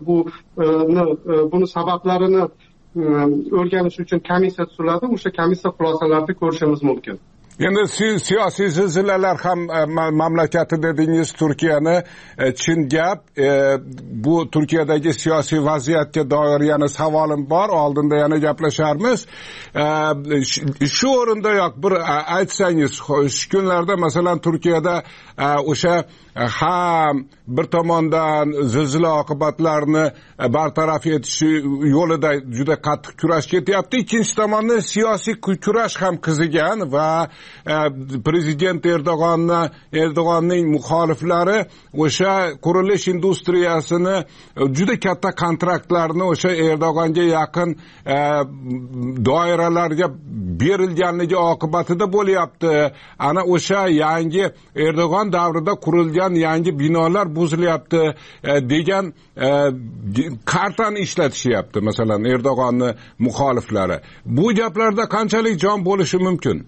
buni sabablarini o'rganish uchun komissiya tuziladi. O'sha komissiya xulosalarida ko'rishimiz mumkin. Endi siyosiy zilzilalar ham mamlakati dedingiz Turkiyani, chin gap. Bu Turkiyadagi siyosiy vaziyatga doir yana savolim bor, oldinda yana gaplasharmiz. Shu o'rindayoq bir aytsangiz, shu kunlarda masalan Turkiyada o'sha ham bir tomondan zilzila oqibatlarini bartaraf etish yo'lida juda qattiq kurash ketyapti, ikkinchi tomondan siyosiy kurash ham qizigan va prezident Erdo'g'onning muxoliflari o'sha qurilish industriyasini juda katta kontraktlarni o'sha Erdo'g'onga yaqin doiralarga berilganligi oqibatida bo'lyapti. Ana o'sha yangi Erdo'g'on davrida qurilgan yangi binolar buzilyapti degan kartani ishlatishyapti, masalan Erdo'g'onni muxoliflari. Bu gaplarda qanchalik jon bo'lishi mumkin?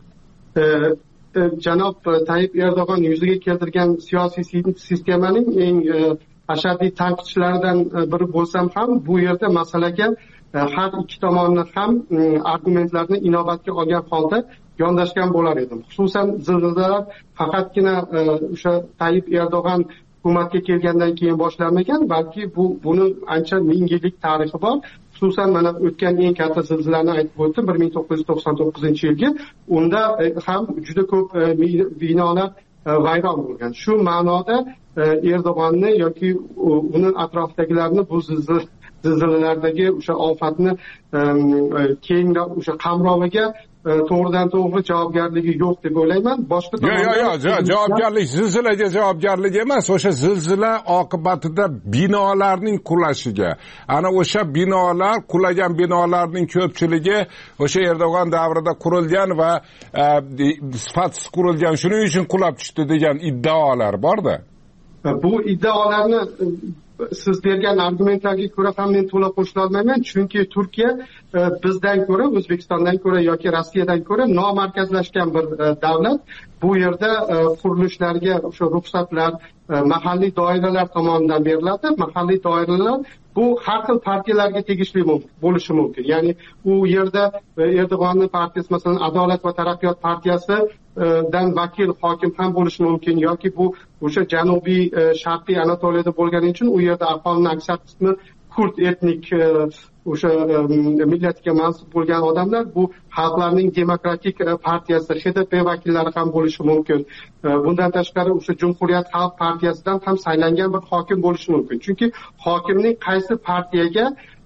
Janob Tayyip Erdo'g'on yuzaga keltirgan siyosiy sistemaning eng ashaddiy tanqidchilaridan biri bo'lsam ham, bu yerda masalaga har ikki tomonni ham argumentlarni inobatga olgan holda yondashgan bo'lar edim. Xususan zilzilalar faqatgina o'sha Tayyip Erdo'g'on hukumatga kelgandan keyin boshlanmagan, balki buni ancha ming yillik tarixi bor. Xususan mana o'tgan eng katta zilzilani aytib o'tdim, 1999-yilgi. Unda ham juda ko'p binolar vayron bo'lgan. Shu ma'noda Erdo'g'onni yoki uni atrofidagilarni bu zilzilalardagi o'sha ofatni keyinroq o'sha qamroviga to'g'ridan to'g'ri javobgarligi yo'q deb o'ylayman. Boshqa tomondan javobgarlik zilzilaga javobgarlik emas, o'sha zilzila oqibatida binolarning qulashiga. Ana o'sha binolar, qulagan binolarning ko'pchiligi o'sha Erdo'g'on davrida qurilgan va sifatsiz qurilgan, shuning uchun qulab tushdi degan iddaolar bor-da. Bu iddaolarni siz bergan argumentlarga ko'ra ham men to'la qo'shila olmayman, chunki Turkiya bizdan ko'ra, O'zbekistondan ko'ra yoki Rossiyadan ko'ra nomarkazlashgan bir davlat. Bu yerda qurilishlarga o'sha ruxsatlar mahalliy doiralar tomonidan beriladi. Mahalliy doiralar bu har xil partiyalarga tegishli bo'lishi mumkin. Ya'ni u yerda Erdo'g'onning partiyasi, masalan, Adolat va taraqqiyot partiyasidan vakil hokim ham bo'lishi mumkin, yoki bu o'sha janubiy sharqiy Anatoliyada bo'lgani uchun u yerda aholining aksar qismi kurd etnik o'sha millatiga mansub bo'lgan odamlar, bu xalqlarning demokratik partiyasi HDP vakillari ham bo'lishi mumkin. Bundan tashqari o'sha Cumhuriyet Xalq partiyasidan ham saylangan bir hokim bo'lishi mumkin. Chunki hokimning qaysi partiyaga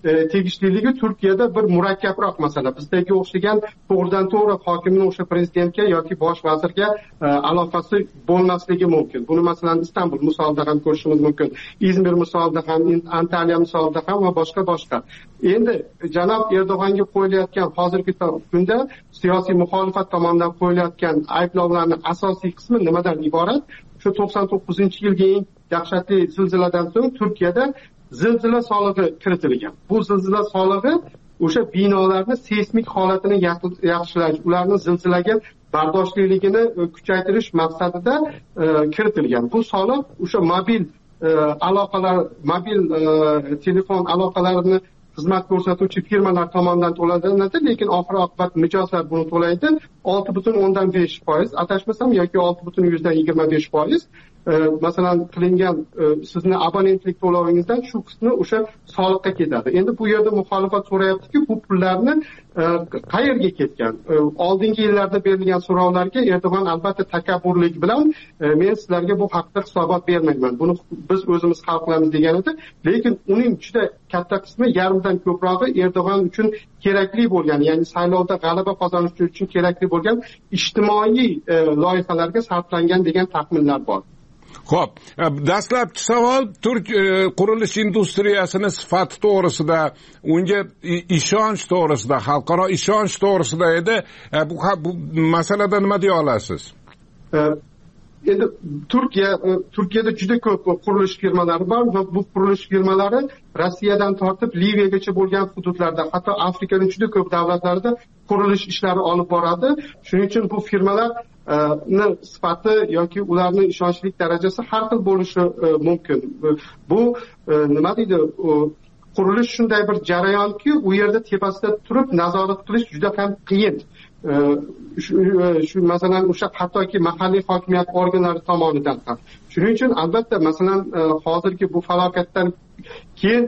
tegishliligi Turkiyada bir murakkabroq masala. Bizdagi o'xshagan to'g'ridan to'g'ri hokimning o'sha prezidentga yoki bosh vazirga aloqasi bo'lmasligi mumkin. Buni masalan Istanbul misolida ham ko'rishimiz mumkin. İzmir misolida ham, Antalya misolida ham va boshqa. Endi janob Erdo'g'onga qo'yilayotgan hozirgi kunda siyosiy muxolifat tomonidan qo'yilayotgan ayblovlarning asosiy qismi nimadan iborat? Shu 99-yilgi eng dahshatli zilziladan so'ng Turkiyada zilzila solig'i kiritilgan. Bu zilzila solig'i o'sha binolarning seysmik holatini yaxshilash, ularning zilzilaga bardoshliligini kuchaytirish maqsadida kiritilgan. Bu soliq o'sha mobil telefon aloqalarini xizmat ko'rsatuvchi firmalar tomonidan to'lanadi, lekin oxir oqibat mijozlar buni to'laydi. 6.5%, adashmasam yoki 6.25%. Masalan qilingan sizni abonentlik to'lovingizdan shu qismi o'sha soliqqa ketadi. Endi bu yerda muxolifat so'rayaptiki, bu pullarni qayerga ketgan? Oldingi yillarda berilgan so'rovlarga Erdo'g'on albatta takabburlik bilan men sizlarga bu haqda hisobot bermayman. Buni biz o'zimiz hal qilamiz degan edi. Lekin uning juda katta qismi, yarmidan ko'prog'i Erdo'g'on uchun kerakli bo'lgan, ya'ni saylovda g'alaba qozonish uchun kerakli bo'lgan ijtimoiy loyihalarga sarflangan degan taxminlar bor. Xo'p, dastlabki savol Turk qurilish industriyasini sifati to'g'risida, unga ishonch to'g'risida, xalqaro ishonch to'g'risida edi. Bu masalada nima deya olasiz? Endi Turkiyada juda ko'p qurilish firmalari bor va bu qurilish firmalari Rossiyadan tortib Liviyagacha bo'lgan hududlarda, hatto Afrikaning juda ko'p davlatlarida qurilish ishlari olib boradi. Shuning uchun bu firmalar sifati yoki ularning ishonchlik darajasi har xil bo'lishi mumkin. Bu nima deydi? Qurilish shunday bir jarayonki, u yerda tepasida turib nazorat qilish juda ham qiyin. Shu masalan o'sha hattoki mahalliy hokimiyat organlari tomonidan ham. Shuning uchun albatta masalan hozirgi bu falokatdan keyin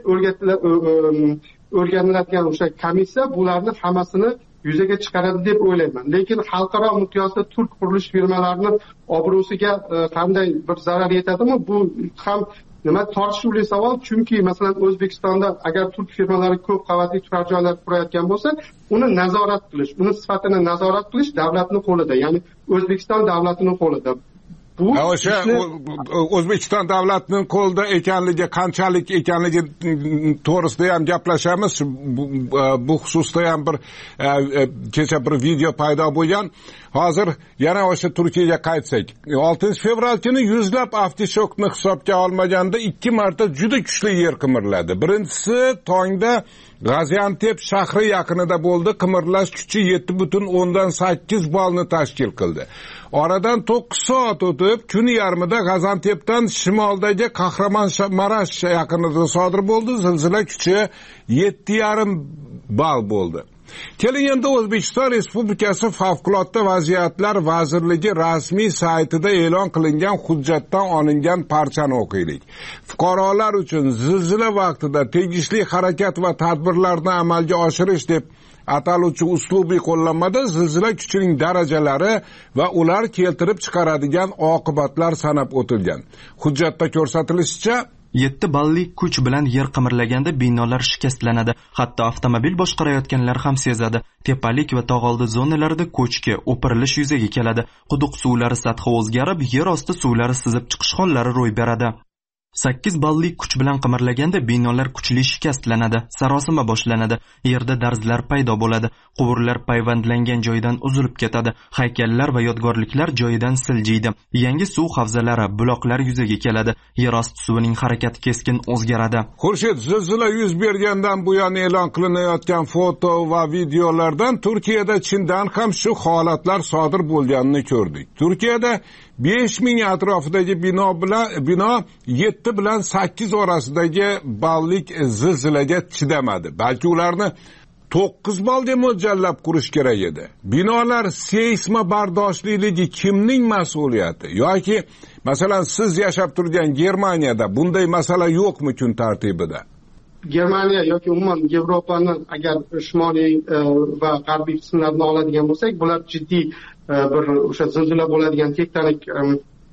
o'rganiladigan o'sha komissiya bularni hammasini yuzaga chiqaradi deb o'ylayman. Lekin xalqaro miqyosda turk qurilish firmalarining obro'siga qanday bir zarar yetadimi? Bu ham nima tortishuvli savol, chunki masalan O'zbekistonda agar turk firmalari ko'p qavatli turar joylar qurayotgan bo'lsa, uni nazorat qilish, uni sifatini nazorat qilish davlatning qo'lida, ya'ni O'zbekiston davlatining qo'lida. O'sha O'zbekiston davlatining qo'lida ekanligi, qanchalik ekanligi to'g'risida ham gaplashamiz. Bu xususda ham bir kecha bir video paydo bo'lgan. Hozir yana o'sha Turkiyaga qaytsak, 6-fevral kuni yuzlab avtoshokni hisobga olmaganda 2 marta juda kuchli yer qimirladi. Birinchisi tongda Gaziantep shahri yaqinida bo'ldi. Qimirlash kuchi 7.8 balni tashkil qildi. Oradan 9 soat o'tib, kun yarmida Gaziantepdan shimoldagi Kahramonmarash yaqinida sodir bo'ldi. Zilzila kuchi 7.5 bal bo'ldi. Keling endi O'zbekiston Respublikasi Favqulodda vaziyatlar vazirligi rasmiy saytida e'lon qilingan hujjatdan olingan parchani o'qiylik. Fuqarolar uchun zilzila vaqtida tegishli harakat va tadbirlarni amalga oshirish deb ataluvchi uslubiy qo'llanmada zilzila kuchining darajalari va ular keltirib chiqaradigan oqibatlar sanab o'tilgan. Hujjatda ko'rsatilishicha 7 ballik kuch bilan yer qimirlaganda binolar shikastlanadi. Hatto avtomobil boshqarayotganlar ham sezadi. Tepalik va tog'oldi zonalarida ko'chki, o'pirilish yuzaga keladi. Quduq suvlari sathi o'zgarib, yer osti suvlari sizib chiqish hollari ro'y beradi. 8 ballik kuch bilan qimirlaganda binolar kuchli shikastlanadi, sarosima boshlanadi, yerda darzlar paydo bo'ladi, quvurlar payvandlangan joydan uzilib ketadi, haykallar va yodgorliklar joyidan siljiydi, yangi suv havzalari, buloqlar yuzaga keladi, yer osti suvining harakati keskin o'zgaradi. Xurshid, zilzila yuz bergandan buyon e'lon qilinayotgan foto va videolardan Turkiyada chindan ham shu holatlar sodir bo'lganini ko'rdik. Turkiyada 5000 atrofidagi bino 7 bilan 8 orasidagi ballik zilzilaga chidamadi. Balki ularni 9 balga mo'ljallab qurish kerak edi. Binolar seysma bardoshliligi kimning mas'uliyati? Yoki masalan siz yashab turgan Germaniyada bunday masala yo'qmi kun tartibida? Germaniya yoki umuman Yevropani agar shimoliy va g'arbiy qismlarini oladigan bo'lsak, bular jiddiy bir o'sha zilzila bo'ladigan tektonik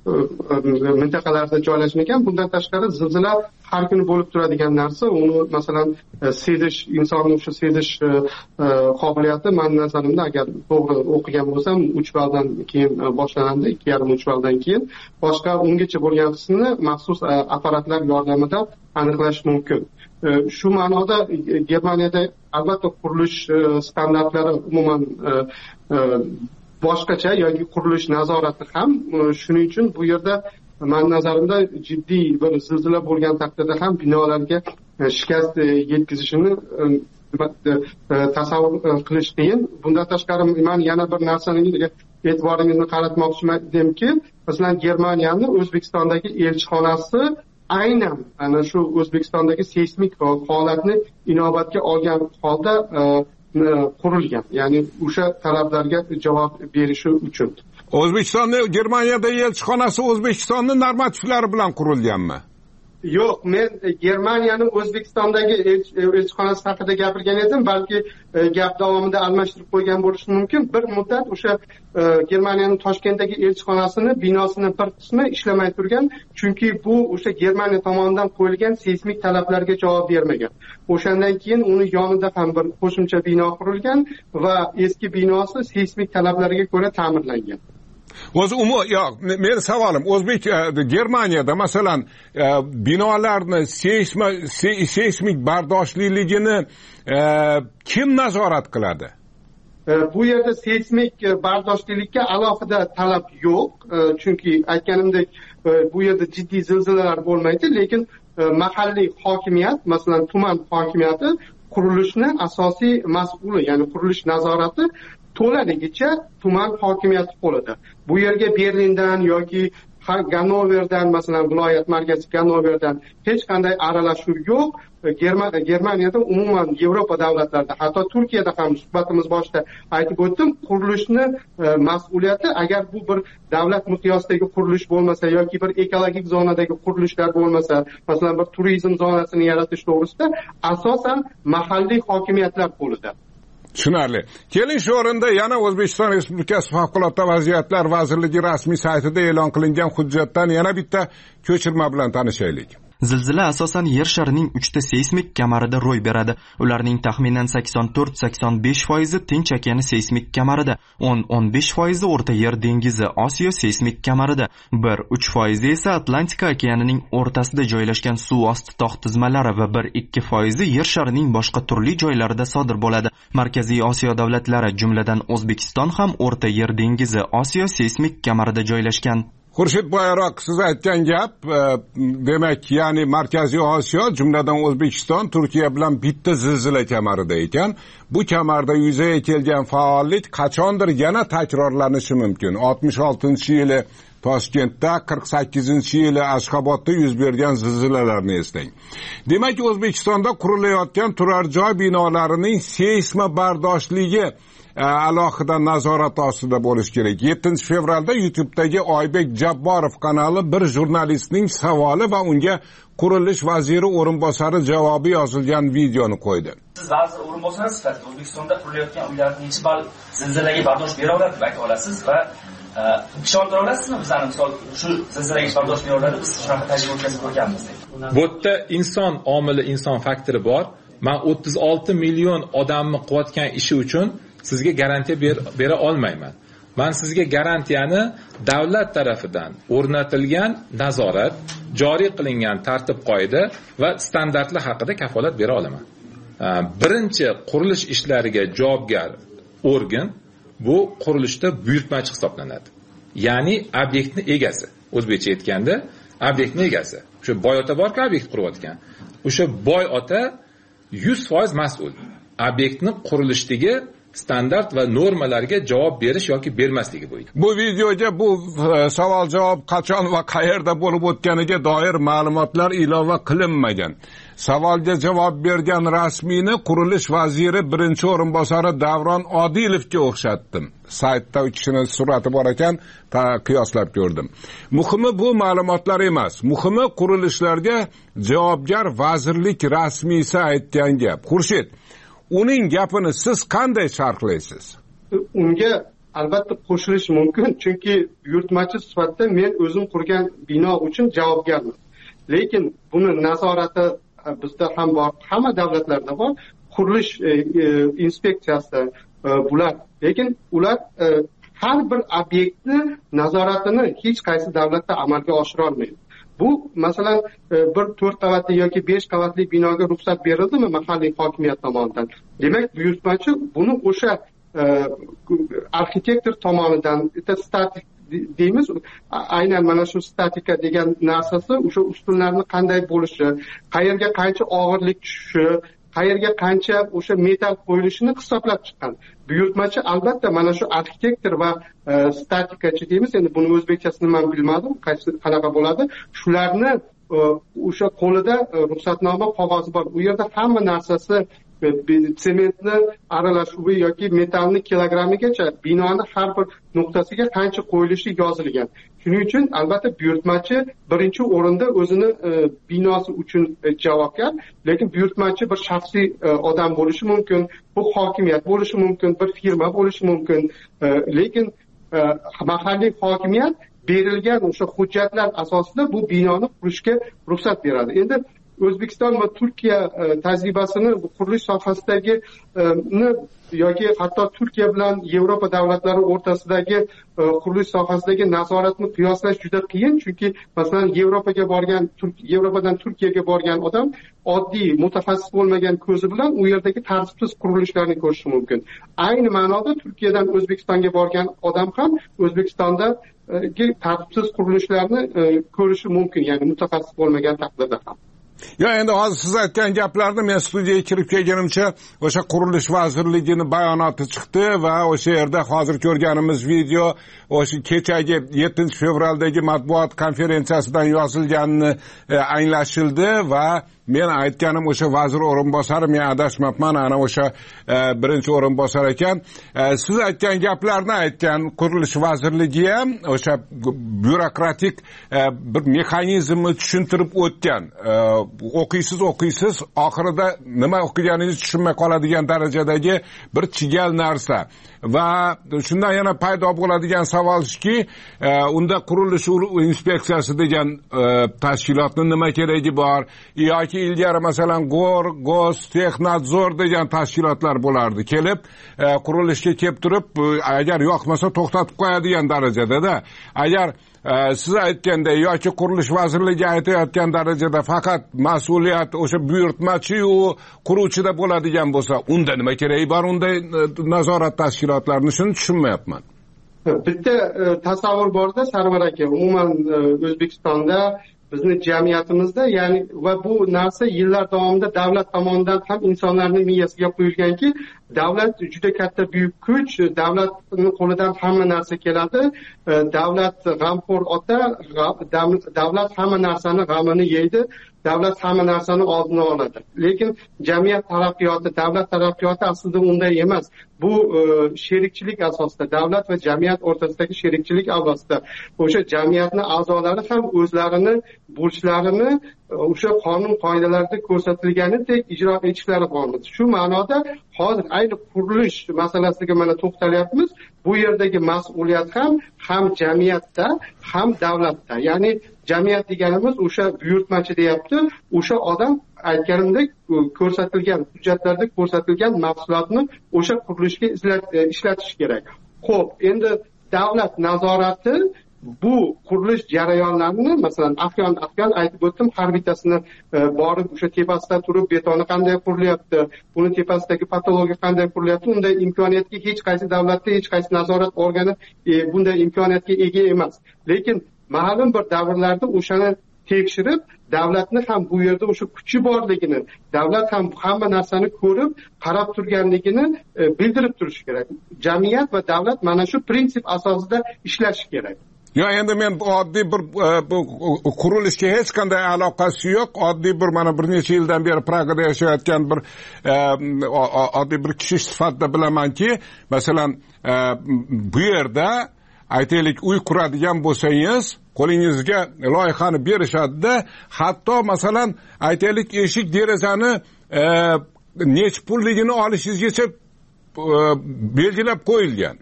mintaqalarda joylashmagan. Bundan tashqari zilzila har kuni bo'lib turadigan narsa. Uni masalan sezish, insonning o'sha sezish qobiliyati meni nazarimda agar to'g'ri o'qigan bo'lsam 3 balldan keyin boshlanadi, 2,5-3 balldan keyin. Boshqa ungacha bo'lgan qismini maxsus apparatlar yordamida aniqlash mumkin. Shu ma'noda Germaniyada albatta qurilish standartlari umuman boshqacha yoki qurilish nazorati ham, shuning uchun bu yerda men nazarimda jiddiy bir zilzila bo'lgan taqdirda ham binolarga shikast yetkazishini tasavvur qilish qiyin. Bundan tashqari men yana bir narsani e'tiboringizni qaratmoqchimki, masalan Germaniyaning O'zbekistondagi elchixonasi aynan ana shu O'zbekistondagi seysmik holatni inobatga olgan holda qurilgan. Ya'ni o'sha talablarga javob berishi uchun. O'zbekistonning Germaniyada elchixonasi O'zbekistonning normativlari bilan qurilganmi? Yo'q, men Germaniyaning O'zbekistondagi elchixonasi haqida gapirgan edim, balki gap davomida almashtirib qo'ygan bo'lishi mumkin. Bir muddat o'sha Germaniyaning Toshkentdagi elchixonasini binosini bir qismi ishlamay turgan, chunki bu o'sha Germaniya tomonidan qo'yilgan seysmik talablarga javob bermagan. O'shandan keyin uni yonida ham bir qo'shimcha bino qurilgan va eski binosi seysmik talablarga ko'ra ta'mirlangan. O'zi men savolim, Germaniyada masalan binolarni seysmik bardoshliligini kim nazorat qiladi? Bu yerda seysmik bardoshlilikka alohida talab yo'q, chunki aytganimdek bu yerda jiddiy zilzilalar bo'lmaydi, lekin mahalliy hokimiyat, masalan tuman hokimiyati qurilishni asosiy mas'uli, ya'ni qurilish nazorati to'laligicha tuman hokimiyati qo'lida. Bu yerga Berlindan yoki Gannoverdan, masalan viloyat markazi Gannoverdan hech qanday aralashuv yo'q. Germaniyada umuman Yevropa davlatlarida, hatto Turkiyada ham suhbatimiz boshida aytib o'tdim, qurilishni mas'uliyati agar bu bir davlat miqyosidagi qurilish bo'lmasa yoki bir ekologik zonadagi qurilishlar bo'lmasa, masalan bir turizm zonasini yaratish to'g'risida asosan mahalliy hokimiyatlar qo'lida. Tushunarli. Keling shu o'rinda yana O'zbekiston Respublikasi Favqulodda vaziyatlar vazirligi rasmiy saytida e'lon qilingan hujjatdan yana bitta ko'chirma bilan tanishaylik. Zilzila asosan yer sharining 3 ta seysmik kamarida ro'y beradi. Ularning taxminan 84-85% Tinch okeani seysmik kamarida, 10-15% O'rta Yer dengizi Osiyo seysmik kamarida, 1-3% esa Atlantika okeanining o'rtasida joylashgan suv osti tog' tizmalari va 1-2% yer sharining boshqa turli joylarida sodir bo'ladi. Markaziy Osiyo davlatlari, jumladan O'zbekiston ham O'rta Yer dengizi Osiyo seysmik kamarida joylashgan. Xurshid boyaroq siz aytgan gap, demak, ya'ni Markaziy Osiyo, jumladan O'zbekiston, Turkiya bilan bitta zilzila kamarida ekan. Bu kamarda yuzaga kelgan faollik qachondir yana takrorlanishi mumkin. 66-yili Toshkentda, 48-yili Ashxobodda yuz bergan zilzilalarni eslang. Demak, O'zbekistonda qurilayotgan turar joy binolarining seysma bardoshligi alohida nazorat ostida bo'lish kerak. 7-fevralda YouTube'dagi Oybek Jabborov kanali bir jurnalistning savoli va unga qurilish vaziri o'rinbosari javobi yozilgan videoni qo'ydi. Siz vazir o'rinbosari sifatida O'zbekistonda qurilayotgan uylar necha ball zilzilaga bardosh bera oladi deb ayta olasiz va ishontira olasizmi bizlarni misol shu zilzilaga bardosh bera oladi, biz shunaqa tajriba o'tkazib ko'rganmiz deb. Bu yerda inson omili, inson faktori bor. Men 36 million odamni quvvatgan ishi uchun sizga garantiya bera olmayman. Men sizga garantiyani davlat tarafidan o'rnatilgan nazorat, joriy qilingan tartib-qoida va standartlar haqida kafolat bera olaman. Birinchi qurilish ishlariga javobgar organ bu qurilishda buyurtmachi hisoblanadi. Ya'ni obyektning egasi. O'zbekcha aytganda, obyektning egasi. O'sha boy ota borki, obyekt qurayotgan. O'sha boy ota 100% mas'ul. Obyektning qurilishdagi standart va normalarga javob berish yoki bermasligi bo'yicha. Bu videoga bu savol javob qachon va qayerda bo'lib o'tganiga doir ma'lumotlar ilova qilinmagan. Savolga javob bergan rasmiyni qurilish vaziri birinchi o'rinbosari Davron Odilovga o'xshatdim. Saytda u kishining surati bor ekan, qiyoslab ko'rdim. Muhimi bu ma'lumotlar emas. Muhimi qurilishlarga javobgar vazirlik rasmiysi aytgan gap. Xurshid, uning gapini siz qanday sharhlaysiz? Unga albatta qo'shilishi mumkin, chunki buyurtmachi sifatida men o'zim qurgan bino uchun javobgarman. Lekin buni nazorati bizda ham bor, hamma davlatlarda bor, qurilish inspeksiyasi bular. Lekin ular har bir obyektni nazoratini hech qaysi davlatda amalga oshira olmaydi. Bu masalan bir 4 qavatli yoki 5 qavatli binoga ruxsat berildimi mahalliy hokimiyat tomonidan? Demak, buyurtmachi buni o'sha arxitektor tomonidan statik deymiz, aynan mana shu statika degan narsasi o'sha ustunlarni qanday bo'lishi, qayerga qancha og'irlik tushishi, qayerga qancha o'sha metal qo'yilishini hisoblab chiqqan. Buyurtmachi albatta mana shu arxitektor va statikachi deymiz, endi buni o'zbekchasini men bilmadim, qanaqa bo'ladi. Shularni o'sha qo'lida ruxsatnoma qog'ozi bor. U yerda hamma narsasi sementni aralashuvi yoki metalni kilogrammigacha binoni har bir nuqtasiga qancha qo'yilishi yozilgan. Shuning uchun albatta buyurtmachi birinchi o'rinda o'zini binosi uchun javobgar, lekin buyurtmachi bir shaxsiy odam bo'lishi mumkin, bu hokimiyat bo'lishi mumkin, bir firma bo'lishi mumkin, lekin mahalliy hokimiyat berilgan o'sha hujjatlar asosida bu binoni qurishga ruxsat beradi. Endi O'zbekiston va Turkiya tajribasini qurilish sohasidagi yoki hatto Turkiya bilan Yevropa davlatlari o'rtasidagi qurilish sohasidagi nazoratni qiyoslash juda qiyin, chunki masalan Yevropadan Turkiyaga borgan odam oddiy mutaxassis bo'lmagan ko'zi bilan u yerdagi tartibsiz qurilishlarni ko'rishi mumkin. Ayni ma'noda Turkiyadan O'zbekistonga borgan odam ham O'zbekistondagi tartibsiz qurilishlarni ko'rishi mumkin, ya'ni mutaxassis bo'lmagan taqdirda ham. Endi hozir siz aytgan gaplarni men studiyaga kirib kelganimcha o'sha qurilish vazirligini bayonoti chiqdi va o'sha yerda hozir ko'rganimiz video o'sha kechagi 7-fevraldagi matbuot konferensiyasidan yozilganini anglashildi va men aytganim o'sha vazir o'rinbosari, men adashmabman, ana o'sha birinchi o'rinbosar ekan. Siz aytgan gaplarni aytgan qurilish vazirligi ham o'sha byurokratik bir mexanizmni tushuntirib o'tgan. O'qiysiz, oxirida nima o'qiganingizni tushunmay qoladigan darajadagi bir chigal narsa. Va shundan yana paydo bo'ladigan savol shuki, unda qurilish inspeksiyasi degan tashkilotning nima keragi bor? Yoki ilgari masalan Gostexnadzor degan tashkilotlar bo'lardi. Kelib qurilishga kelib turib, agar yoqmasa to'xtatib qo'yadigan darajada-da. Agar siz aytganday yoki qurilish vazirligi aytayotgan darajada faqat mas'uliyat o'sha buyurtmachi-yu quruvchida bo'ladigan bo'lsa, unda nima keragi bor unday nazorat tashkilotlarini? Shuni tushunmayapman. Bitta tasavvur borda, Sarvar aka, umuman O'zbekistonda bizni jamiyatimizda, ya'ni va bu narsa yillar davomida davlat tomonidan ham insonlarning miyasiga qo'yilganki, davlat juda katta buyuk kuch, davlatning qo'lidan hamma narsa keladi, davlat g'amxo'r ota, davlat hamma narsani g'amini yeydi, davlat hamma narsani oldini oladi. Lekin jamiyat taraqqiyoti, davlat taraqqiyoti aslida unday emas. Bu sherikchilik asosida, davlat va jamiyat o'rtasidagi sherikchilik asosida o'sha jamiyatning a'zolari ham o'zlarini burchlarini o'sha qonun qoidalarida ko'rsatilganidek ijro etishlari lozim. Shu ma'noda hozir ayni qurilish masalasiga mana to'xtalyapmiz. Bu yerdagi mas'uliyat ham jamiyatda, ham davlatda. Ya'ni jamiyat deganimiz o'sha buyurtmachi deyapti, o'sha odam aytganimdek ko'rsatilgan hujjatlarda ko'rsatilgan mahsulotni o'sha qurilishga ishlatish kerak. Xo'p, endi davlat nazorati bu qurilish jarayonlarini, masalan, Afyon aytib o'tdim, har bittasini borib o'sha tepasida turib betoni qanday qurilyapti, buni tepasidagi patologiya qanday qurilyapti, unday imkoniyatga hech qaysi davlatda, hech qaysi nazorat organi bunday imkoniyatga ega emas. Lekin ma'lum bir davrlarda o'shani tekshirib, davlatni ham bu yerda o'sha kuchi borligini, davlat ham hamma narsani ko'rib, qarab turganligini bildirib turish kerak. Jamiyat va davlat mana shu prinsip asosida ishlashi kerak. Endi men oddiy bir qurilishga hech qanday aloqasi yo'q, oddiy bir mana bir necha yildan beri Pragada yashayotgan bir oddiy bir kishi sifatida bilamanki, masalan, bu yerda aytaylik uy quradigan bo'lsangiz, qo'lingizga loyihani berishadi-da, hatto masalan aytaylik eshik derazani nech pulligini olishingizgacha belgilab qo'yilgan.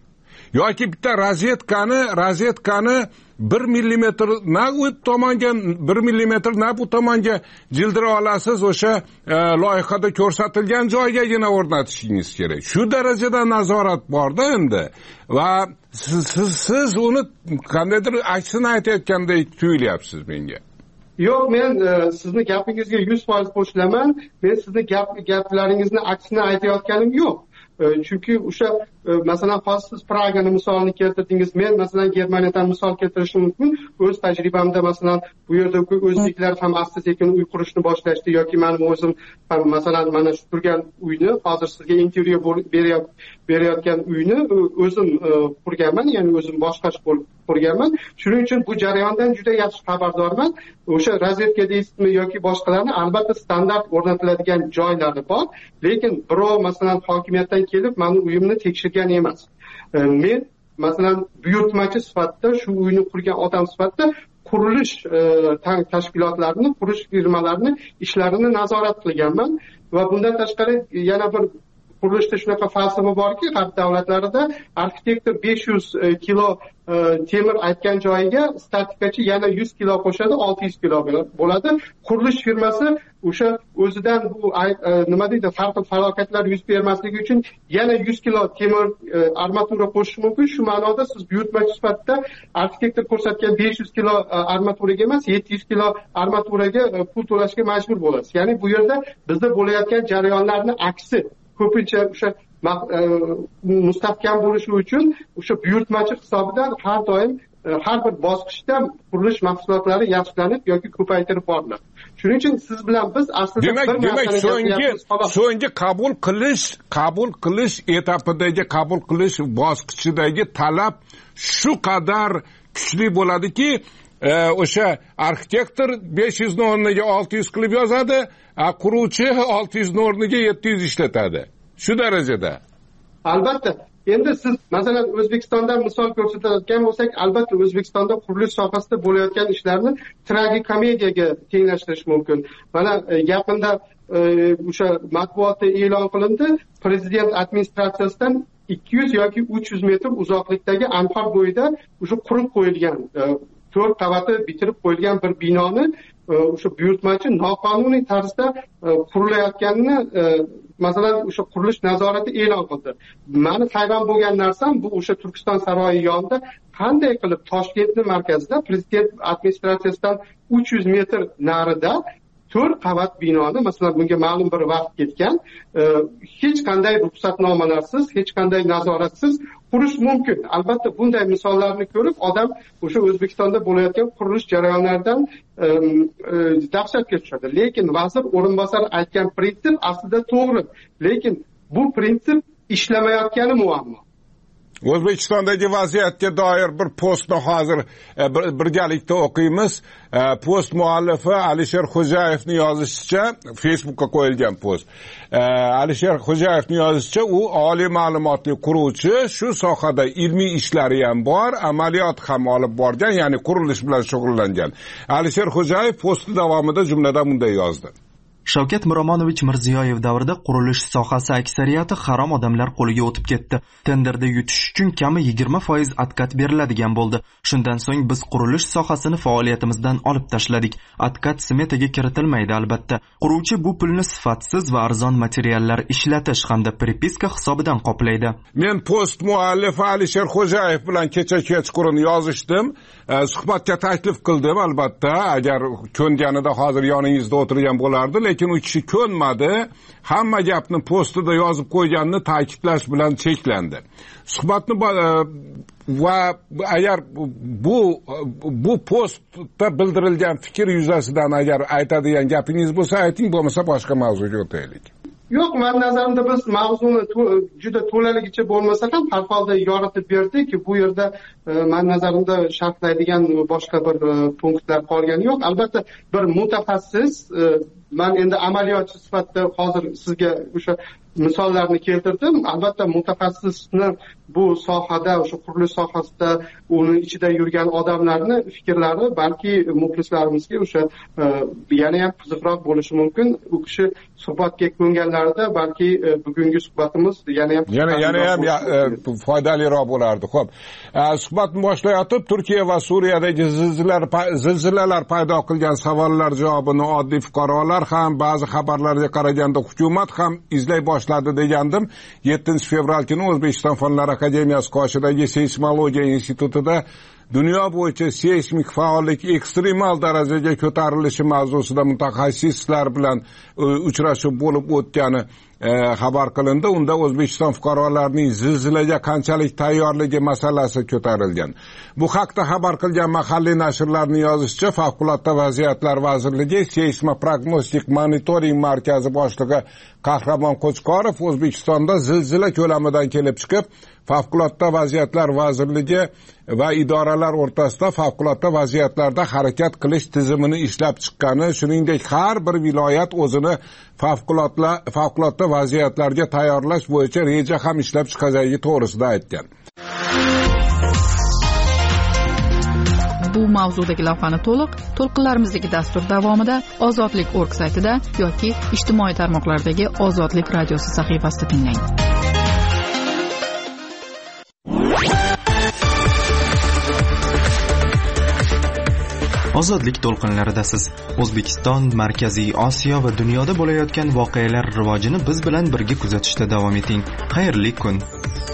yoki bitta rozetkani 1 millimetr na u tomonga 1 millimetr na bu tomonga jildira olasiz, o'sha loyihada ko'rsatilgan joygagina o'rnatishingiz kerak. Shu darajada nazorat borda endi va siz uni qandaydir aksini aytayotgandek tuyulyapsiz menga. Yo'q, men sizni gapingizga 100% qo'shilaman. Men sizni gaplaringizni aksini aytayotganim yo'q. Chunki o'sha masalan hozir siz Pragani misolini keltirdingiz. Men masalan Germaniyadan misol keltirishim mumkin. O'z tajribamda masalan bu yerda o'zbeklar ham asta-sekin uy qurishni boshlashdi yoki men o'zim ham masalan mana shu turgan uyni, hozir sizga intervyu berayotgan uyni o'zim qurganman, ya'ni o'zim boshqacha qurganman. Shuning uchun bu jarayondan juda yaxshi xabardorman. O'sha razvedka deysizmi yoki boshqalarni albatta standart o'rnatiladigan joylari bor, lekin birov masalan hokimiyatdan kelib meni uyimni tekshirgan emas. Men masalan buyurtmachi sifatida shu uyni qurgan odam sifatida qurilish tashkilotlarini, qurilish firmalarini ishlarini nazorat qilganman va bundan tashqari yana bir qurilishda shunaqa falsafa borki, g'arb davlatlarida arxitektor 500 kilo temir aytgan joyiga statikachi yana 100 kilo qo'shadi, 600 kilo bo'ladi. Qurilish firmasi o'sha o'zidan bu nima deydi, farqli falokatlar yuz bermasligi uchun yana 100 kilo temir armatura qo'shishi mumkin. Shu ma'noda siz buyurtmachi sifatida arxitektor ko'rsatgan 500 kilo armaturaga emas, 700 kilo armaturaga pul to'lashga majbur bo'lasiz. Ya'ni bu yerda bizda bo'layotgan jarayonlarning aksi ko'pincha o'sha mustahkam bo'lishi uchun o'sha buyurtmachi hisobidan har doim har bir bosqichda qurilish mahsulotlari yaxshilanib yoki ko'paytirib boriladi. Shuning uchun siz bilan biz aslida demak so'nggi qabul qilish etapidagi qabul qilish bosqichidagi talab shu qadar kuchli bo'ladiki, o'sha arxitektor 500 ni o'rniga 600 qilib yozadi, quruvchi 600 ni o'rniga 700 ishlatadi. Shu darajada. Albatta. Endi siz masalan O'zbekistondan misol ko'rsatadigan bo'lsak, albatta O'zbekistonda qurilish sohasida bo'layotgan ishlarni tragikomediyaga tenglashtirish mumkin. Mana yaqinda o'sha matbuotda e'lon qilindi, prezident administratsiyasidan 200 yoki 300 metr uzoqlikdagi Anhor bo'yida o'sha qurib qo'yilgan 4 qavati bitirib qo'yilgan bir binoni o'sha buyurtmachi noqonuniy tarzda qurilayotganini masalan o'sha qurilish nazorati e'lon qildi. Meni hayron bo'lgan narsam bu o'sha Turkiston saroyi yonida qanday qilib Toshkentning markazida prezident administratsiyasidan 300 metr narida 4 qavat binoni, masalan bunga ma'lum bir vaqt ketgan, hech qanday ruxsatnomalarsiz, hech qanday nazoratsiz qurish mumkin. Albatta bunday misollarni ko'rib odam o'sha O'zbekistonda bo'layotgan qurilish jarayonlaridan dahshatga tushadi. Lekin vazir o'rinbosari aytgan prinsip aslida to'g'ri, lekin bu prinsip ishlamayotgani muammo. O'zbekistondagi vaziyatga doir bir postni hozir birgalikda o'qiymiz. Post muallifi Alisher Xo'jayevning yozishicha, Facebookka qo'yilgan post. Alisher Xo'jayevning yozishicha, u oliy ma'lumotli quruvchi, shu sohada ilmiy ishlari ham bor, amaliyot ham olib borgan, ya'ni qurilish bilan shug'ullangan. Alisher Xo'jayev posti davomida jumladan bunday yozdi. Shavkat Miromonovich Mirziyoyev davrida qurilish sohasi aksariyati harom odamlar qo'liga o'tib ketdi. Tenderda yutish uchun kami 20% atkat beriladigan bo'ldi. Shundan so'ng biz qurilish sohasini faoliyatimizdan olib tashladik. Atkat smetaga kiritilmaydi albatta. Quruvchi bu pulni sifatsiz va arzon materiallar ishlatish hamda prepiska hisobidan qoplaydi. Men post muallifi Alisher Xo'jayev bilan kechqurun yozishdim. Suhbatga taklif qildim albatta. Agar ko'nganida hozir yoningizda o'tirgan bo'lardi, lekin u kishi ko'nmadi. Hamma gapni postida yozib qo'yganini ta'kidlash bilan cheklandi. Suhbatni va agar bu postda bildirilgan fikr yuzasidan agar aytadigan gapingiz bo'lsa ayting, bo'lmasa boshqa mavzuga o'taylik. Yo'q, men nazarimda biz mavzuni juda to'laligicha bo'lmasa ham har holda yoritib berdik. Bu yerda men nazarimda sharhlaydigan boshqa bir punktlar qolgani yo'q. Albatta bir mutaxassis man endi amaliyotchi sifatida hozir sizga o'sha misollarni keltirdim. Albatta mutaxassisni bu sohada, o'sha qurilish sohasida uni ichida yurgan odamlarni fikrlari balki muxlislarimizga o'sha yana ham qiziqroq bo'lishi mumkin. U kishi suhbatga ko'nganlarida balki bugungi suhbatimiz yana ham foydaliroq bo'lardi. Xo'p, suhbatni boshlayotib Turkiya va Suriyadagi zilzilalar paydo qilgan savollar javobini oddiy fuqarolar ham, ba'zi xabarlarga qaraganda hukumat ham izlay boshladi degandim. 7-fevral kuni O'zbekiston Fanlar Akademiyasi qoshidagi seysmologiya institutida dunyo bo'yicha seysmik faollik ekstremal darajaga ko'tarilishi mavzusida mutaxassislar bilan uchrashuv bo'lib o'tgani xabar qilindi. Unda O'zbekiston fuqarolarining zilzilaga qanchalik tayyorligi masalasi ko'tarilgan. Bu haqda xabar qilgan mahalliy nashrlarning yozishicha, Favqulodda vaziyatlar vazirligi Seysmoprognostik monitoring markazi boshlig'i Qahramon Qo'chqorov O'zbekistonda zilzila ko'lamidan kelib chiqib, Favqulodda vaziyatlar vazirligi va idoralar o'rtasida favqulodda vaziyatlarda harakat qilish tizimini ishlab chiqqani, shuningdek har bir viloyat o'zini favqulodda vaziyatlarga tayyorlash bo'yicha reja ham ishlab chiqacakligi to'g'risida aytgan. Bu mavzudagi lavhani to'lqinlarimizdagi dastur davomida Ozodlik.org saytida yoki ijtimoiy tarmoqlardagi Ozodlik radiosi sahifasida tinglang. Ozodlik to'lqinlaridasiz. O'zbekiston, Markaziy Osiyo va dunyoda bo'layotgan voqealar rivojini biz bilan birga kuzatishda davom eting. Xayrli kun.